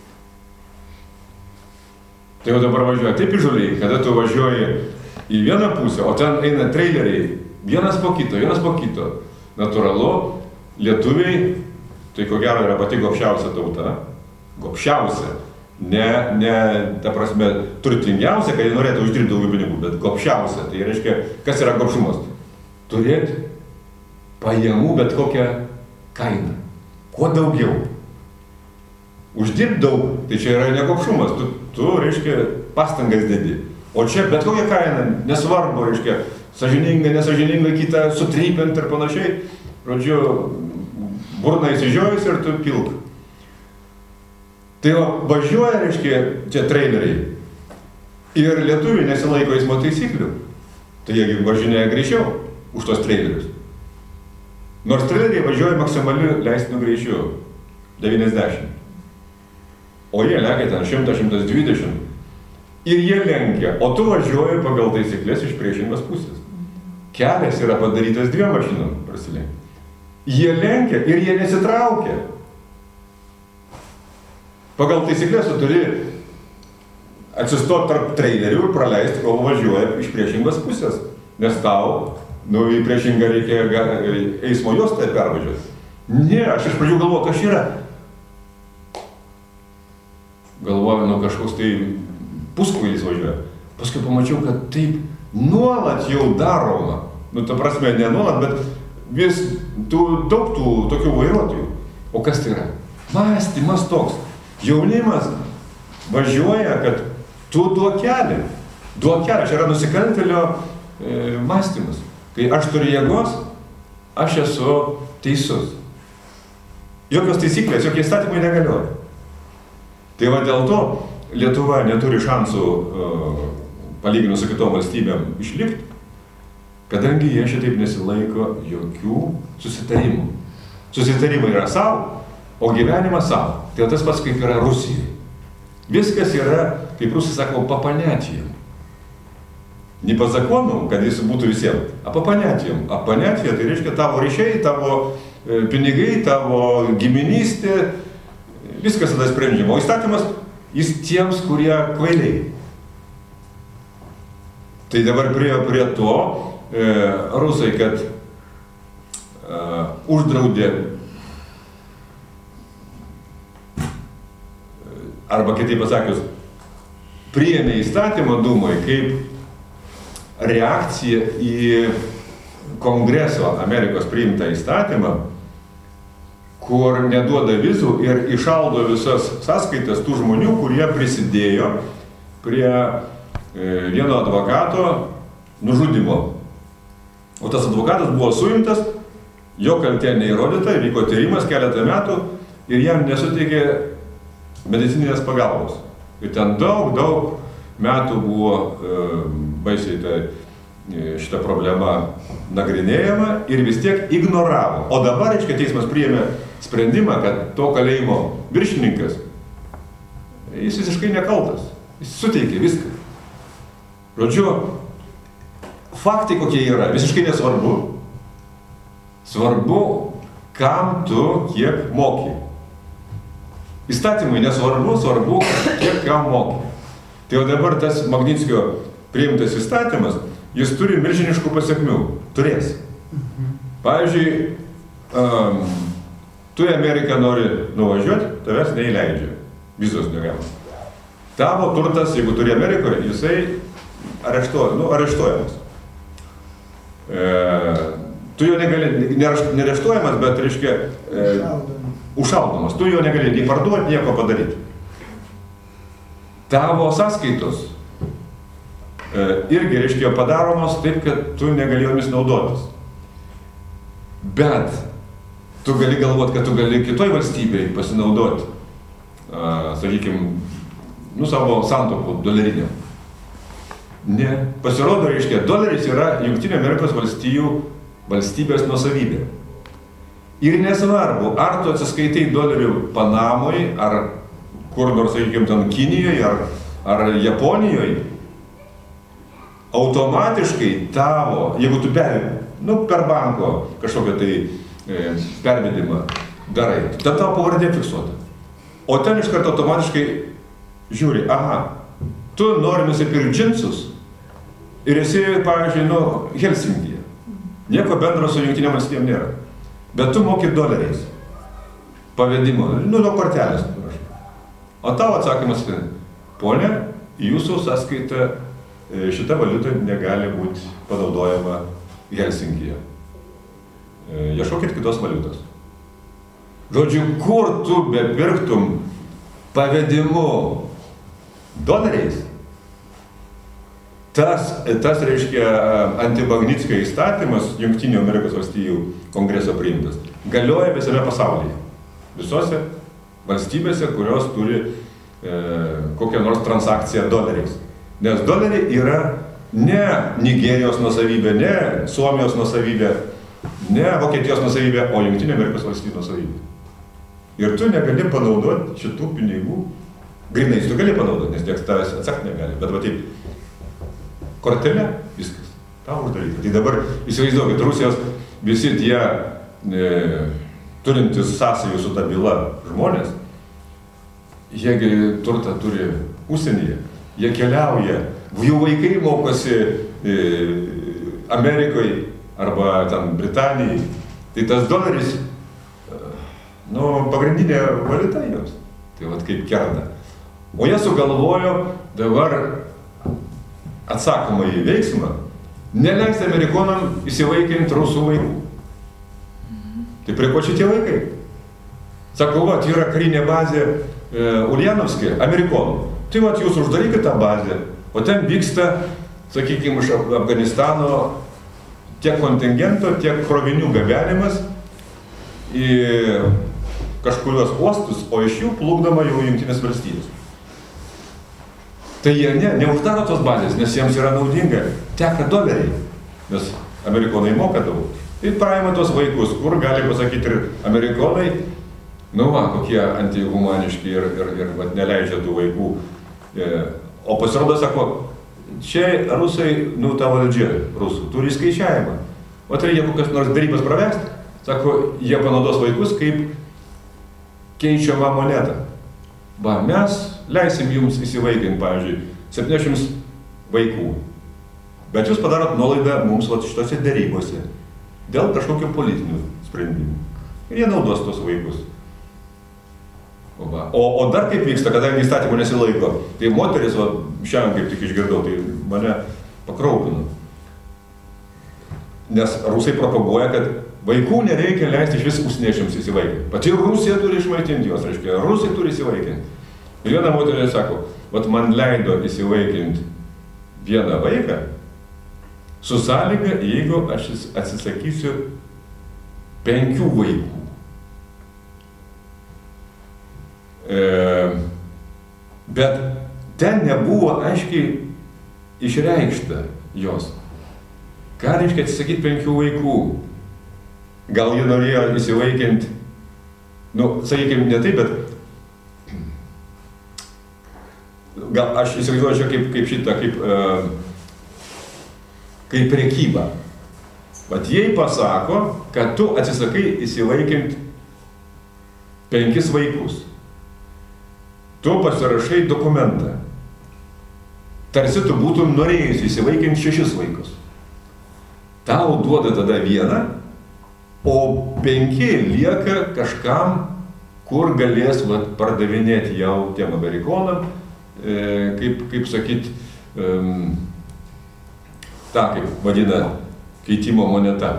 Tai jau dabar važiuoja taip įžuliai, kada tu važiuoji į vieną pusę, o ten eina traileriai, vienas po kito, vienas po kito. Natūralu, lietuviai, tai ko gero yra pati gobšiausia tauta, gobšiausia. Ne, ne, ta prasme, turtingiausia, kad jie norėtų uždirbti daugiau pinigų, bet gobšiausia. Tai reiškia, kas yra gobšumas? Turėti pajamų bet kokią kainą. Kuo daugiau. Uždirbti daug, tai čia yra ne gobšumas. Tu, tu, reiškia, pastangas dedi. O čia bet kokią kainą, nesvarbu, reiškia, sąžiningai, nesąžiningai, kitą sutrypiant ir panašiai. Žodžiu, burna įsižiojus ir tu pilk. Tai va, važiuoja, reiškia, čia traileriai. Ir lietuviai nesilaiko eismo taisyklių. Tai jie važinėja greičiau už tos trailerius. Nors traileriai važiuoja maksimaliu leistinu greičiu devyniasdešimt. O jie lekia ten šimtas šimtas dvidešimt. Ir jie lenkia, o tu važiuoji pagal taisyklės iš priešingos pusės. Kelias yra padarytas dviem mašinom prasilenkti. Jie lenkia ir jie nesitraukia. Pagal taisyklės tu turi atsistoti tarp trailerių ir praleisti, kol važiuoja iš priešingos pusės. Nes tau, nu, į priešingą reikia eismo juostą pervažiuoti. Ne, aš iš pradžių galvoju, kas yra. Galvoju, nu, kažkoks tai puskvailis važiuoja. Paskui pamačiau, kad taip nuolat jau daroma. Nu, ta prasme, ne nuolat, bet vis tų, daug tų tokių vairuotojų. O kas tai yra? Mąstymas toks. Jaunimas važiuoja, kad tu duok kelią. Duok kelią, čia yra nusikaltėlio e, mąstymas. Kai aš turiu jėgos, aš esu teisus. Jokios taisyklės, jokie įstatymai negalioja. Tai va dėl to Lietuva neturi šansų e, palyginus su kitom valstybėm išlikti, kadangi jie šitaip nesilaiko jokių susitarimų. Susitarimai yra savo, o gyvenimas savo. Tai tas pats kaip yra Rusijai. Viskas yra, kaip rusai sako, по понятиям. Не по закону, kad jis būtų visiems, a по понятиям. A понятия tai reiškia tavo ryšiai, tavo e, pinigai, tavo giminystė, viskas tada sprendžiama. O įstatymas, jis tiems, kurie kvailiai. Tai dabar prie, prie to e, rusai, kad e, uždraudė arba kitaip pasakius, priėmė įstatymą Dūmai kaip reakcija į Kongreso Amerikos priimtą įstatymą, kur neduoda vizų ir išaldo visas sąskaitas tų žmonių, kurie prisidėjo prie e, vieno advokato nužudymo. O tas advokatas buvo suimtas, jo kaltė neįrodyta, vyko tyrimas keletą metų ir jam nesuteikė medicininės pagalbos. Ir ten daug, daug metų buvo e, baisiai tai, e, šita problema nagrinėjama ir vis tiek ignoravo. O dabar, reiškia, teismas priėmė sprendimą, kad to kalėjimo viršininkas, jis visiškai nekaltas. Jis suteikė viską. Žodžiu, faktai kokie yra, visiškai nesvarbu. Svarbu, kam tu kiek moki. Įstatymai nesvarbu, svarbu, kiek kam moki. Tai jau dabar tas Magnitskio priimtas įstatymas, jis turi milžiniškų pasiekmių. Turės. Pavyzdžiui, um, tu į Ameriką nori nuvažiuoti, tavęs neįleidžia. Vizos negalima. Tavo turtas, jeigu turi Amerikoje, jisai areštuojamas. Nu, areštuojamas. E, tu jo negali, nereštuojamas, bet, reiškia, e, užšaldomas. Tu jo negali nei parduoti, nieko padaryti. Tavo sąskaitos e, irgi, reiškia, padaromos taip, kad tu negali jomis naudotis. Bet tu gali galvoti, kad tu gali kitoj valstybėje pasinaudoti, a, sakykime, nu, savo santopų dolerinio. Ne. Pasirodo, reiškia, doleris yra Jungtinių Amerikos valstijų valstybės nuosavybė. Ir nesvarbu, ar tu atsiskaitai dolerių Panamoje, ar kur nors, sakykime, ten Kinijoje, ar, ar Japonijoje, automatiškai tavo, jeigu tu per, nu, per banko kažkokią tai e, pervedimą darai, ten tavo pavardė fiksuota. O ten iš karto automatiškai žiūri, aha, tu nori nusipirkti džinsus ir esi, pavyzdžiui, nu, Helsinkyje. Nieko bendro su Jungtinėm valstijom nėra. Bet tu moki doleriais. Pavedimo, nu, nuo kortelės. O tavo atsakymas, ponė, jūsų sąskaita šita valiuta negali būti panaudojama Helsinkyje. Ieškokit kitos valiutos. Žodžiu, kur tu bepirktum pavedimu doleriais, tas, tas reiškia, anti-Magnitskio įstatymas Jungtinių Amerikos valstijų kongreso priimtas, galioja visame pasaulyje. Visose valstybėse, kurios turi e, kokią nors transakciją doleriais. Nes doleriai yra ne Nigerijos nuosavybė, ne Suomijos nuosavybė, ne Vokietijos nuosavybė, o Jungtinių Amerikos valstijų nuosavybė. Ir tu negali panaudoti šitų pinigų. Grinais tu gali panaudoti, nes nieks tavęs atsakti negali. Bet va taip, kortelė, viskas. Tau uždaryta. Tai dabar įsivaizduokit, Rusijos visi tie e, turintis sąsajų su ta byla žmonės, jiegi turtą turi užsienyje, jie keliauja, jų vaikai mokosi e, Amerikoje arba ten Britanijai. Tai tas doleris, nu, pagrindinė valiuta jiems. Tai vat kaip kerda. O jie sugalvojo dabar atsakomąjį veiksmą neleisti amerikonam įsivaikinti rusų vaikų. Tai prie ko šitie vaikai? Sako, va, yra karinė bazė e, Uljanovskė, amerikonų. Tai va, jūs uždarykite tą bazę, o ten vyksta, sakykime, iš Afganistano tiek kontingento, tiek krovinių gabenimas į kažkurios uostus, o iš jų plukdoma jau Jungtinės valstijos. Tai jie ne, neuždaro tos bazės, nes jiems yra naudinga. Teka doleriai, nes amerikonai moka daug. Tai paima tos vaikus, kur gali pasakyti ir amerikonai, nu va, kokie antihumaniški ir, ir, ir vat, neleidžia tų vaikų. E, o pasirodo, sako, čia rusai, nu ta valdžia rusų, turi skaičiavimą. O tai jie kokias nors darybas pravesti, sako, jie panaudos vaikus kaip keičiamą monetą. Va, mes leisim jums įsivaikinti, pavyzdžiui, septyniasdešimt vaikų. Bet jūs padarot nuolaidą mums vat, šitose derybose dėl kažkokio politinių sprendimų. Ir jie naudos tos vaikus. O, va. o, o dar kaip vyksta, kadangi įstatymų nesilaiko, tai moteris, va, šiandien kaip tik išgirdau, tai mane pakraupino. Nes rusai propaguoja, kad vaikų nereikia leisti iš vis užsieniečiams įsivaikinti. Pati Rusija turi išmaitinti juos, reiškia, Rusai turi įsivaikinti. Ir viena moterė sako, vat man leido įsivaikinti vieną vaiką, su sąlyga, jeigu aš atsisakysiu penkių vaikų. E, bet ten nebuvo aiškiai išreikšta jos. Ką reiškia atsisakyti penkių vaikų? Gal jie norėjo įsivaikinti, nu, sakykime, ne taip, bet gal aš įsivaizduočiau kaip, kaip šitą, kaip, uh, kaip prekybą. Vat jai pasako, kad tu atsisakai įsivaikinti penkis vaikus. Tu pasirašai dokumentą. Tarsi tu būtum norėjus įsivaikinti šešis vaikus. Tau duoda tada vieną, o penki lieka kažkam, kur galės vat, pardavinėti jau tiem amerikonam, e, kaip, kaip sakyt, e, tą, kaip vadina, keitimo moneta.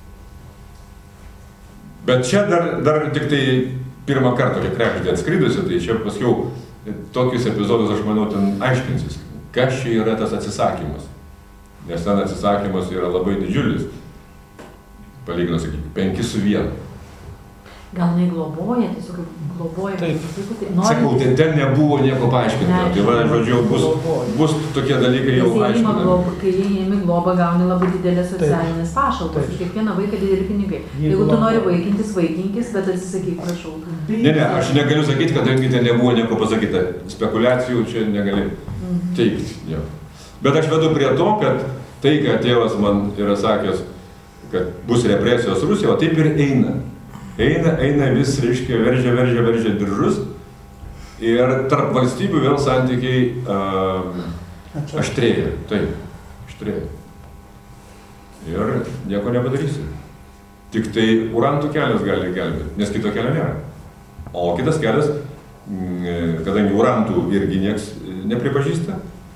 Bet čia dar, dar tik tai pirmą kartą, kiek kregždė atskridusi, tai čia paskiau tokius epizodus, aš manau, ten aiškinsis, kas čia yra tas atsisakymas. Nes ten atsisakymas yra labai didžiulis. Palyginus, sakykime, penki su vienu. Gal negloboja, tiesiog globoja. Taip. Sakau, ten, ten nebuvo nieko paaiškinta. Tai va, žodžiu, bus, bus tokie dalykai jau aiškinami. Kai jie įimi globą, gauni labai didelės socialinės pašalpos. Kiekvieną vaiką dideli pinigai. Jeigu tu nori vaikintis, vaikinkis, bet atsisakyk, prašau. Ne, ne, aš negaliu sakyti, kadangi ten nebuvo nieko pasakyta. Spekulacijų čia negali teikti. Jo. Bet aš vedu prie to, kad tai, kad tėvas man yra sakęs, kad bus represijos Rusijoje, taip ir eina. Eina, eina vis, reiškia, veržia, veržia, veržia diržus ir tarp valstybių vėl santykiai uh, aštrėja. Taip, aštrėja. Ir nieko nepadarysi. Tik tai urantų kelias gali gelbėti, nes kito kelio nėra. O kitas kelias, kadangi urantų irgi nieks nepripažįsta,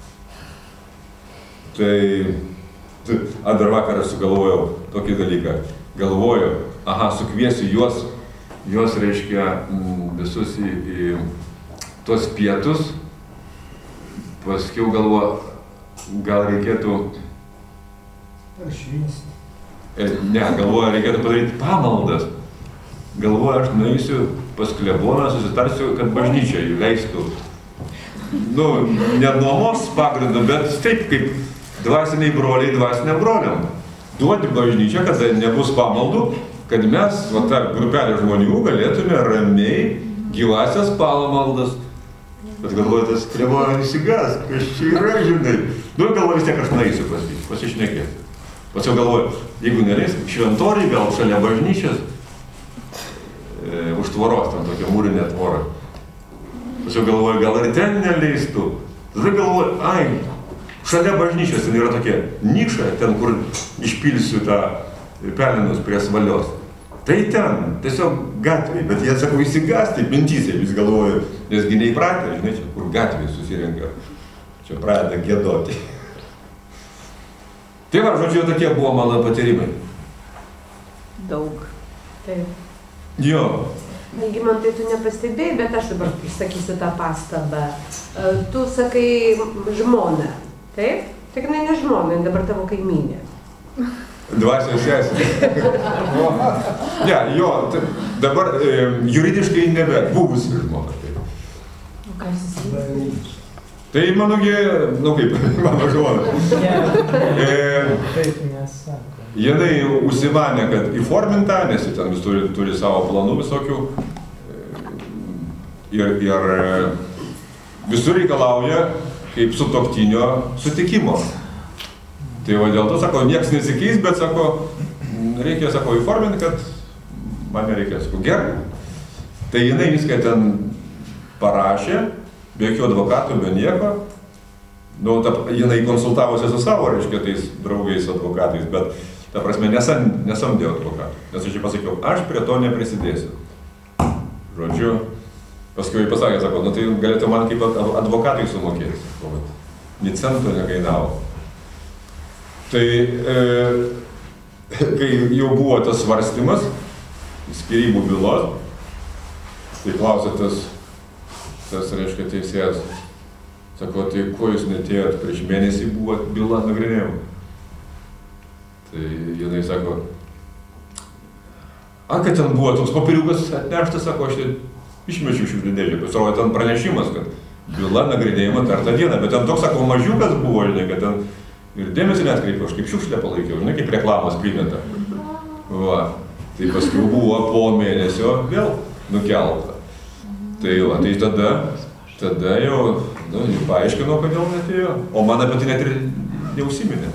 tai a, dar vakarą sugalvojau tokį dalyką. Galvoju, aha, sukviesiu juos, juos reiškia visus į, į tuos pietus. Paskiau galvoju, gal reikėtų... Pašviesti. Ne, galvoju, reikėtų padaryti pamaldas. Galvoju, aš nueisiu pas kleboną, susitarsiu, kad bažnyčia įleistų. Nu, ne nuomos pagrindu, bet taip kaip dvasiniai broliai dvasiniam broliam. Duoti bažnyčią, kad nebus pamaldų, kad mes, va, ta grupelė žmonių, galėtume ramiai gyvasias pamaldas. Bet galvoju, tas klebonas įsigas, kas čia yra, žinai. Nu, galvoju, vis tiek aš nueisiu pas jį, pasišnekėti. Pačiau galvoju, jeigu nereis, šventoriai gal šalia bažnyčios, e, už tvoros, ten tokia mūrinė tvora. Pačiau galvoju, gal ir ten neleistų. Tada galvoju, ai, šalia bažnyčios ten yra tokia niša, ten, kur išpilsiu tą pelenus prie svalios. Tai ten, tiesiog gatvėje, bet jie, sakau, įsigasti, mintysiai vis galvoju, nesgi neįpratę, žinai, čia, kur gatvėje susirenka, čia pradeda giedoti. Tai va, žodžiu, tokie buvo mano patyrimai. Daug. Taip. Jo. Algimantai, tu nepastebėjai, bet aš dabar išsakysiu tą pastabą. Tu sakai žmoną, taip? Tik ne ne žmona, dabar tavo kaimynė. Dvasios sesė. Ne, jo, dabar e, juridiškai nebe, buvusi žmona. O ką jis įsivaizdavo? Tai mano, nu kaip, mano žmona. Ne, E, taip nesako. jinai užsimanė, kad įforminta, nes jis ten vis turi, turi savo planų visokių. Ir, ir visur reikalauja kaip sutuoktinio sutikimo. Tai va dėl to, sako, nieks nesikeis, bet, sako, reikia, sako, įforminti, kad man nereikia, sako, gerai. Tai jinai viską ten parašė, be jokių advokatų, be nieko. Nu, ta, jinai konsultavosi su savo, reiškia, tais draugais advokatais, bet, ta prasme, nesam, nesamdė advokatų. Nes aš jį pasakiau, aš prie to neprisidėsiu. Žodžiu, paskui pasakė, sako, nu tai galėtų man kaip advokatai sumokėti. Ni cento nekainavo. Tai e, kai jau buvo tas svarstymas, skyrybų bylos, tai klausė tas, tas reiškia teisėjas, sako, tai ko jūs netėjot, prieš mėnesį buvo byla nagrinėjama. Tai jinai sako, a, kad ten buvo toks papiriukas atneštas, sako, aš išmečiau šiukšlių pasirodė ten pranešimas, kad byla nagrinėjama per tą dieną, bet ten toks, sako, mažiukas buvo, žinai, kad ten ir dėmesį netkreipiau, aš kaip šiukšlę palaikiau, žinai, kaip reklamos primeta. Va, tai paskui buvo po mėnesio vėl nukelta. Tai va, tai tada, tada jau, nu, paaiškinau, kodėl netėjo, o man apie tai net ir neužsiminė.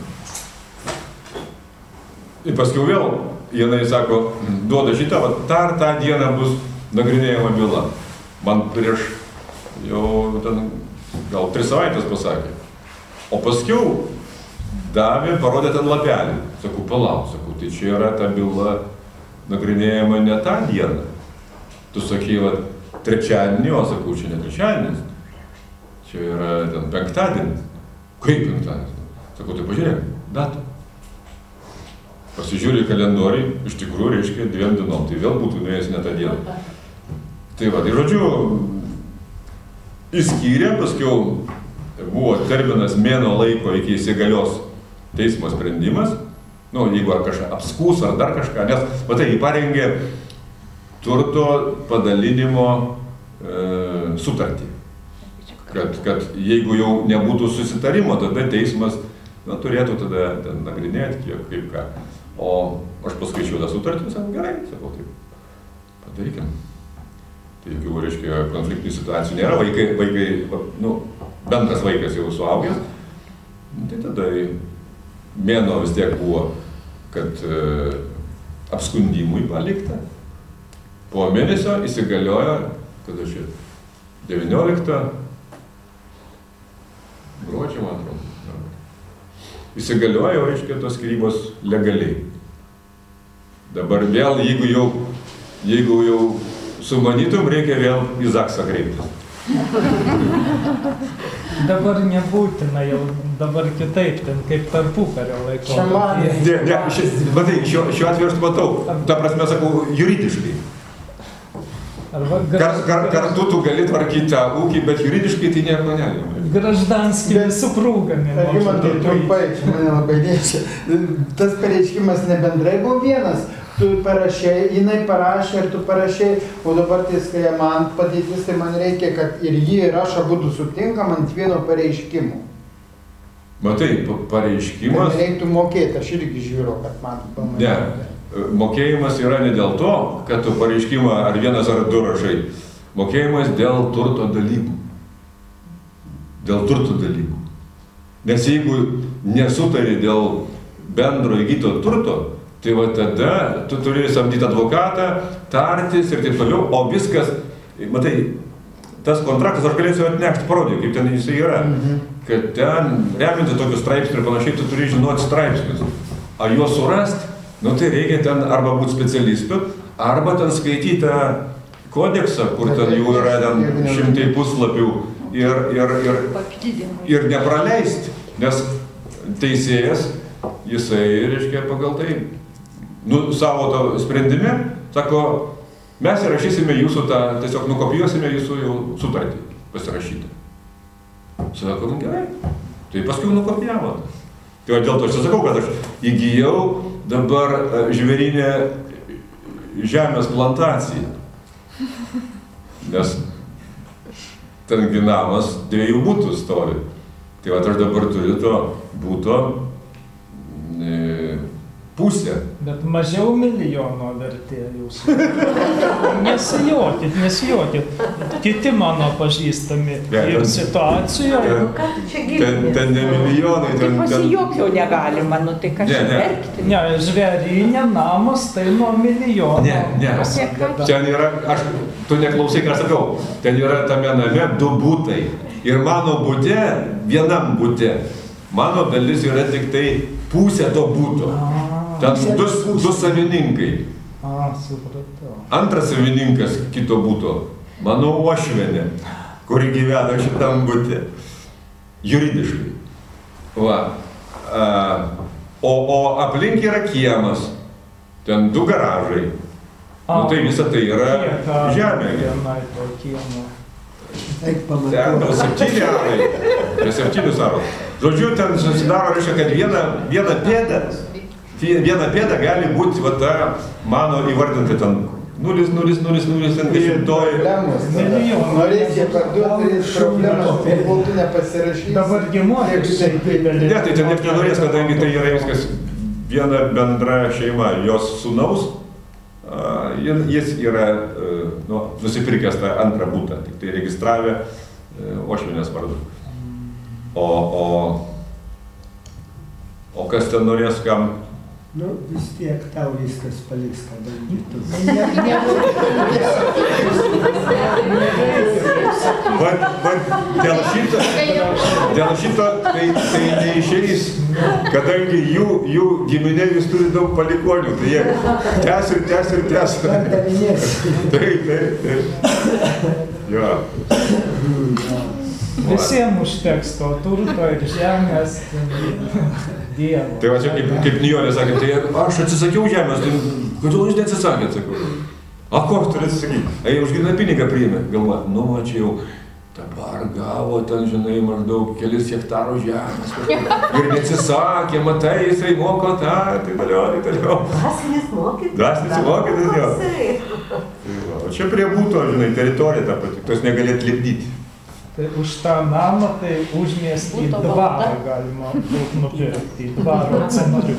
Ir paskui vėl, jinai sako, duoda šitą, va, tą ar tą dieną bus nagrinėjama byla. Man prieš jau ten gal tris savaitės pasakė. O paskiau davė, parodė ten lapelį. Sakau, palauk, sakau, tai čia yra ta byla nagrinėjama ne tą dieną. Tu sakai, va, trečiadienį, o sakau, čia ne trečiadienis. Čia yra ten penktadienis. Kaip penktadienis? Sakau, tai pažiūrėk, datą. Pasižiūrė kalendoriai, iš tikrųjų reiškia dviem dienom, tai vėl būtų nuėjęs ne tą dieną. Tai va, tai žodžiu, įskyrė, paskiau buvo terminas mėno laiko iki įsigalios teismo sprendimas, nu, jeigu ar kažką apskūs ar dar kažką, nes, matai, jį parengė turto padalinimo e, sutartį, kad, kad jeigu jau nebūtų susitarimo, tada teismas, na, turėtų tada ten nagrinėti, kiek, kaip ką. O aš paskaičiau tą sutartį, sakau, gerai, sakau, taip, padarykim. Tai jokių, reiškia, konfliktinių situacijų nėra, vaikai, vaikai, nu, bendras vaikas jau suaugęs, tai tada mėno vis tiek buvo, kad e, apskundimui palikta. Po mėnesio įsigaliojo, kada čia, devynioliktą gruodžio, man atrodo, įsigaliojo, reiškia, tos skyrybos legaliai. Dabar vėl, jeigu jau, jeigu jau sumanytum, reikia vėl į Zaksą kreiptis. Dabar nebūtina jau, dabar kitaip, ten kaip tarpukario laiko. Šamanai. Ne, ne, ši, matai, šiuo, šiuo atveju aš matau, ta prasme sakau, juridiškai. Kar, kar, kartu tu gali tvarkyti tą ūkį, bet juridiškai tai nieko negalima. Graždanskimi suprūgami. Algimantai, trumpai, čia mane labai liečia. Tas pareiškimas ne bendrai buvo vienas. Tu parašei, jinai parašė ir tu parašei, o dabar tai, kai man padėtis, tai man reikia, kad ir ji ir aš abudu sutinkam ant vieno pareiškimo. Matai, pareiškimas... Kad reiktų mokėti, aš irgi žiūriu, kad man pamatyti. Ne, mokėjimas yra ne dėl to, kad tu pareiškimą ar vienas ar du rašai. Mokėjimas dėl turto dalybų. Dėl turto dalybų. Nes jeigu nesutari dėl bendro įgyto turto, tai va tada tu turi samdyti advokatą, tartis ir taip toliau, o viskas, matai, tas kontraktas aš galėsiu atnešti, parodyti, kaip ten jisai yra, kad ten, reminti tokius straipsnius ir panašiai, tu turi žinoti straipsnius. Ar juos surasti, nu tai reikia ten arba būti specialistu, arba ten skaityti tą kodeksą, kur ten jų yra ten šimtai puslapių ir, ir, ir, ir nepraleisti, nes teisėjas, jisai, reiškia, pagal tai, nu, savo to sprendime, sako, mes įrašysime jūsų tą, tiesiog nukopijuosime jūsų jau sutartį pasirašytą. Sako, nu gerai, tai paskui nukopijavo. Tai dėl to aš sakau, kad aš įgyjau dabar žvėrinę žemės plantaciją. Nes tengi namas dviejų būtų stovi. Tai va, aš dabar turiu to būto e, pusę. Bet mažiau milijono vertė jūsų. Nesijokit, nesijokit. Kiti mano pažįstami ja, ir situacijoje. Ten, ten ne milijonai, ten... Tai pasijok jau negalima, nu tai kažkaip ne, ne. verkti. Ne, žvėrynė namas tai nuo milijono. Ne, ne. Ten yra, aš, tu neklausai, ką sakau, ten yra tame name du būtai. Ir mano būte, vienam būte, mano dalis yra tik tai pusė to būto. Ten du, du savininkai. A, supratau. Antras savininkas kito būto, mano uošvienė, kuri gyvena šitam būte. Juridiškai. Va. A, o, o aplink yra kiemas, ten du garažai. Nu, tai visa tai yra žemė. Vienai to kiemo. Eik Ten pamatuoti. gal septyni arai, prie septynius aros. Žodžiu, ten susidaro, reiškia, kad viena, viena pėda, viena pėda gali būti, va, ta mano įvardinti ten nulis, nulis, nulis, nulis, ten dešimtoji. Problemos. Norėsi parduoti, turės problemas, kol tu nepasirašysi. Dabar gimuotis tai didelį. Ne, tai ten nieks nenorės, kadangi tai yra viskas viena bendra šeima, jos sūnaus. Uh, jis yra uh, nu, nusipirkęs tą antrą butą, tik tai registravę uh, Ošvinės vardu. O, o, o kas ten norės kam? Nu, vis tiek tau viskas paliks, kadangi tu. Bet, bet dėl šito, dėl šito tai, tai neišeis, kadangi jų, jų giminė vis turi daug palikonių, tai jie tęs ir tęs ir tęs. Taip, taip, taip. Jo. Visiems užteks to turto ir žemės. Dievo. Tai va čia kaip, kaip Nijolė sakė, tai aš atsisakiau žemės, tai kodėl jūs neatsisakėt, sakau. A, koks turi atsisakyti? A, jie už gryną pinigą priėmė. Galvoja, nu, va čia jau dabar gavo ten, žinai, maždaug kelis hektarų žemės. Ir neatsisakė, matai, jisai moko tą, tai toliau, tai toliau. Dvasinis mokytis. Dvasinis mokytis, jo. Tai va, o čia prie būto, žinai, teritorija ta pati, tos negalėt lipdyti. Tai už tą namą, tai užmiestį dvarą galima nupirkti, dvaro centrų.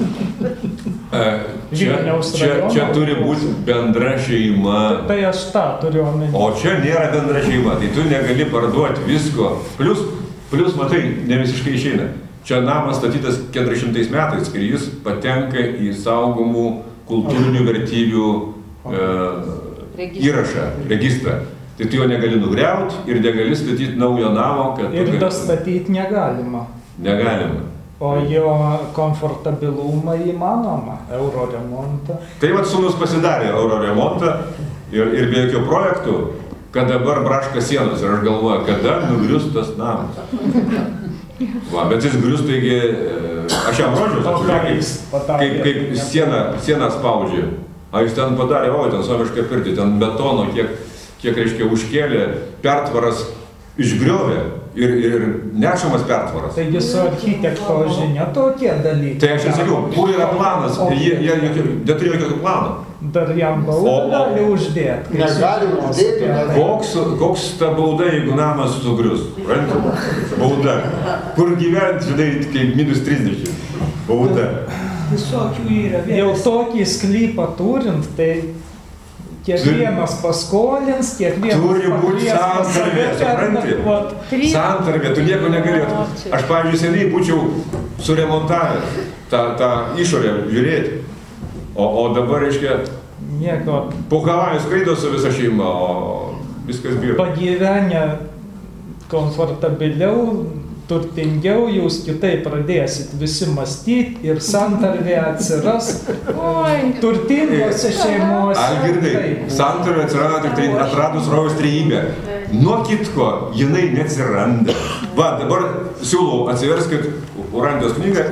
Čia, čia, čia turi būti bendra šeima. Tai aš tą turiu omeny. O čia nėra bendra šeima, tai tu negali parduoti visko. Plius, plius matai, ne visiškai išeina. Čia namas statytas keturiasdešimtais metais ir jis patenka į saugomų kultūrinių vertybių e, įrašą, registrą. Tai tu jo negali nugriauti ir negali statyti naujo namo, kad... Ir dastatyti negalima. Negalima. O jo komfortabilumą įmanoma, euro remontą. Tai vat sūnus pasidarė euro remontą ir, ir be jokių projektų, kad dabar braška sienos ir aš galvoju, kada nugrius tas namas. Va, bet jis grius, taigi, aš jam rodžiu, kaip, kaip, kaip sieną, sieną spaudžia. A jis ten padarė, o, ten suomišką pirtį, ten betono, kiek... kiek, reiškia, užkėlė, pertvaras išgriovė ir, ir nešamas pertvaras. Taigi su architekto žinia tokie dalykai. Tai aš ir sakiau, kur yra planas, jie, jie neturėjo jokio plano. Dar jam baudą gali uždėti. Negali uždėti. Koks, koks ta bauda, jeigu namas sugrius? Bauda. Kur gyventi, žinai, kaip minus trisdešimt. Bauda. Visokių yra. Jau tokį sklypą turint, tai kiekvienas paskolins, kiekvienas turi būti santarvė, supranti? Santarvė, tu nieko negalėtum. Aš, pavyzdžiui, seniai būčiau suremontavęs tą, tą išorę žiūrėti. O, o dabar, reiškia, nieko. Po Havajų skraido su visa šeima, o viskas byra. Pagyvenę komfortabiliau, turtingiau, jūs kitaip pradėsit visi mąstyti ir santarvė atsiras turtingose šeimose. Algirdai, santarvė atsirado tik tai atradus rojaus trejybę. Nuo kitko jinai neatsiranda. Va, dabar siūlau, atsiverskit Urandijos knygą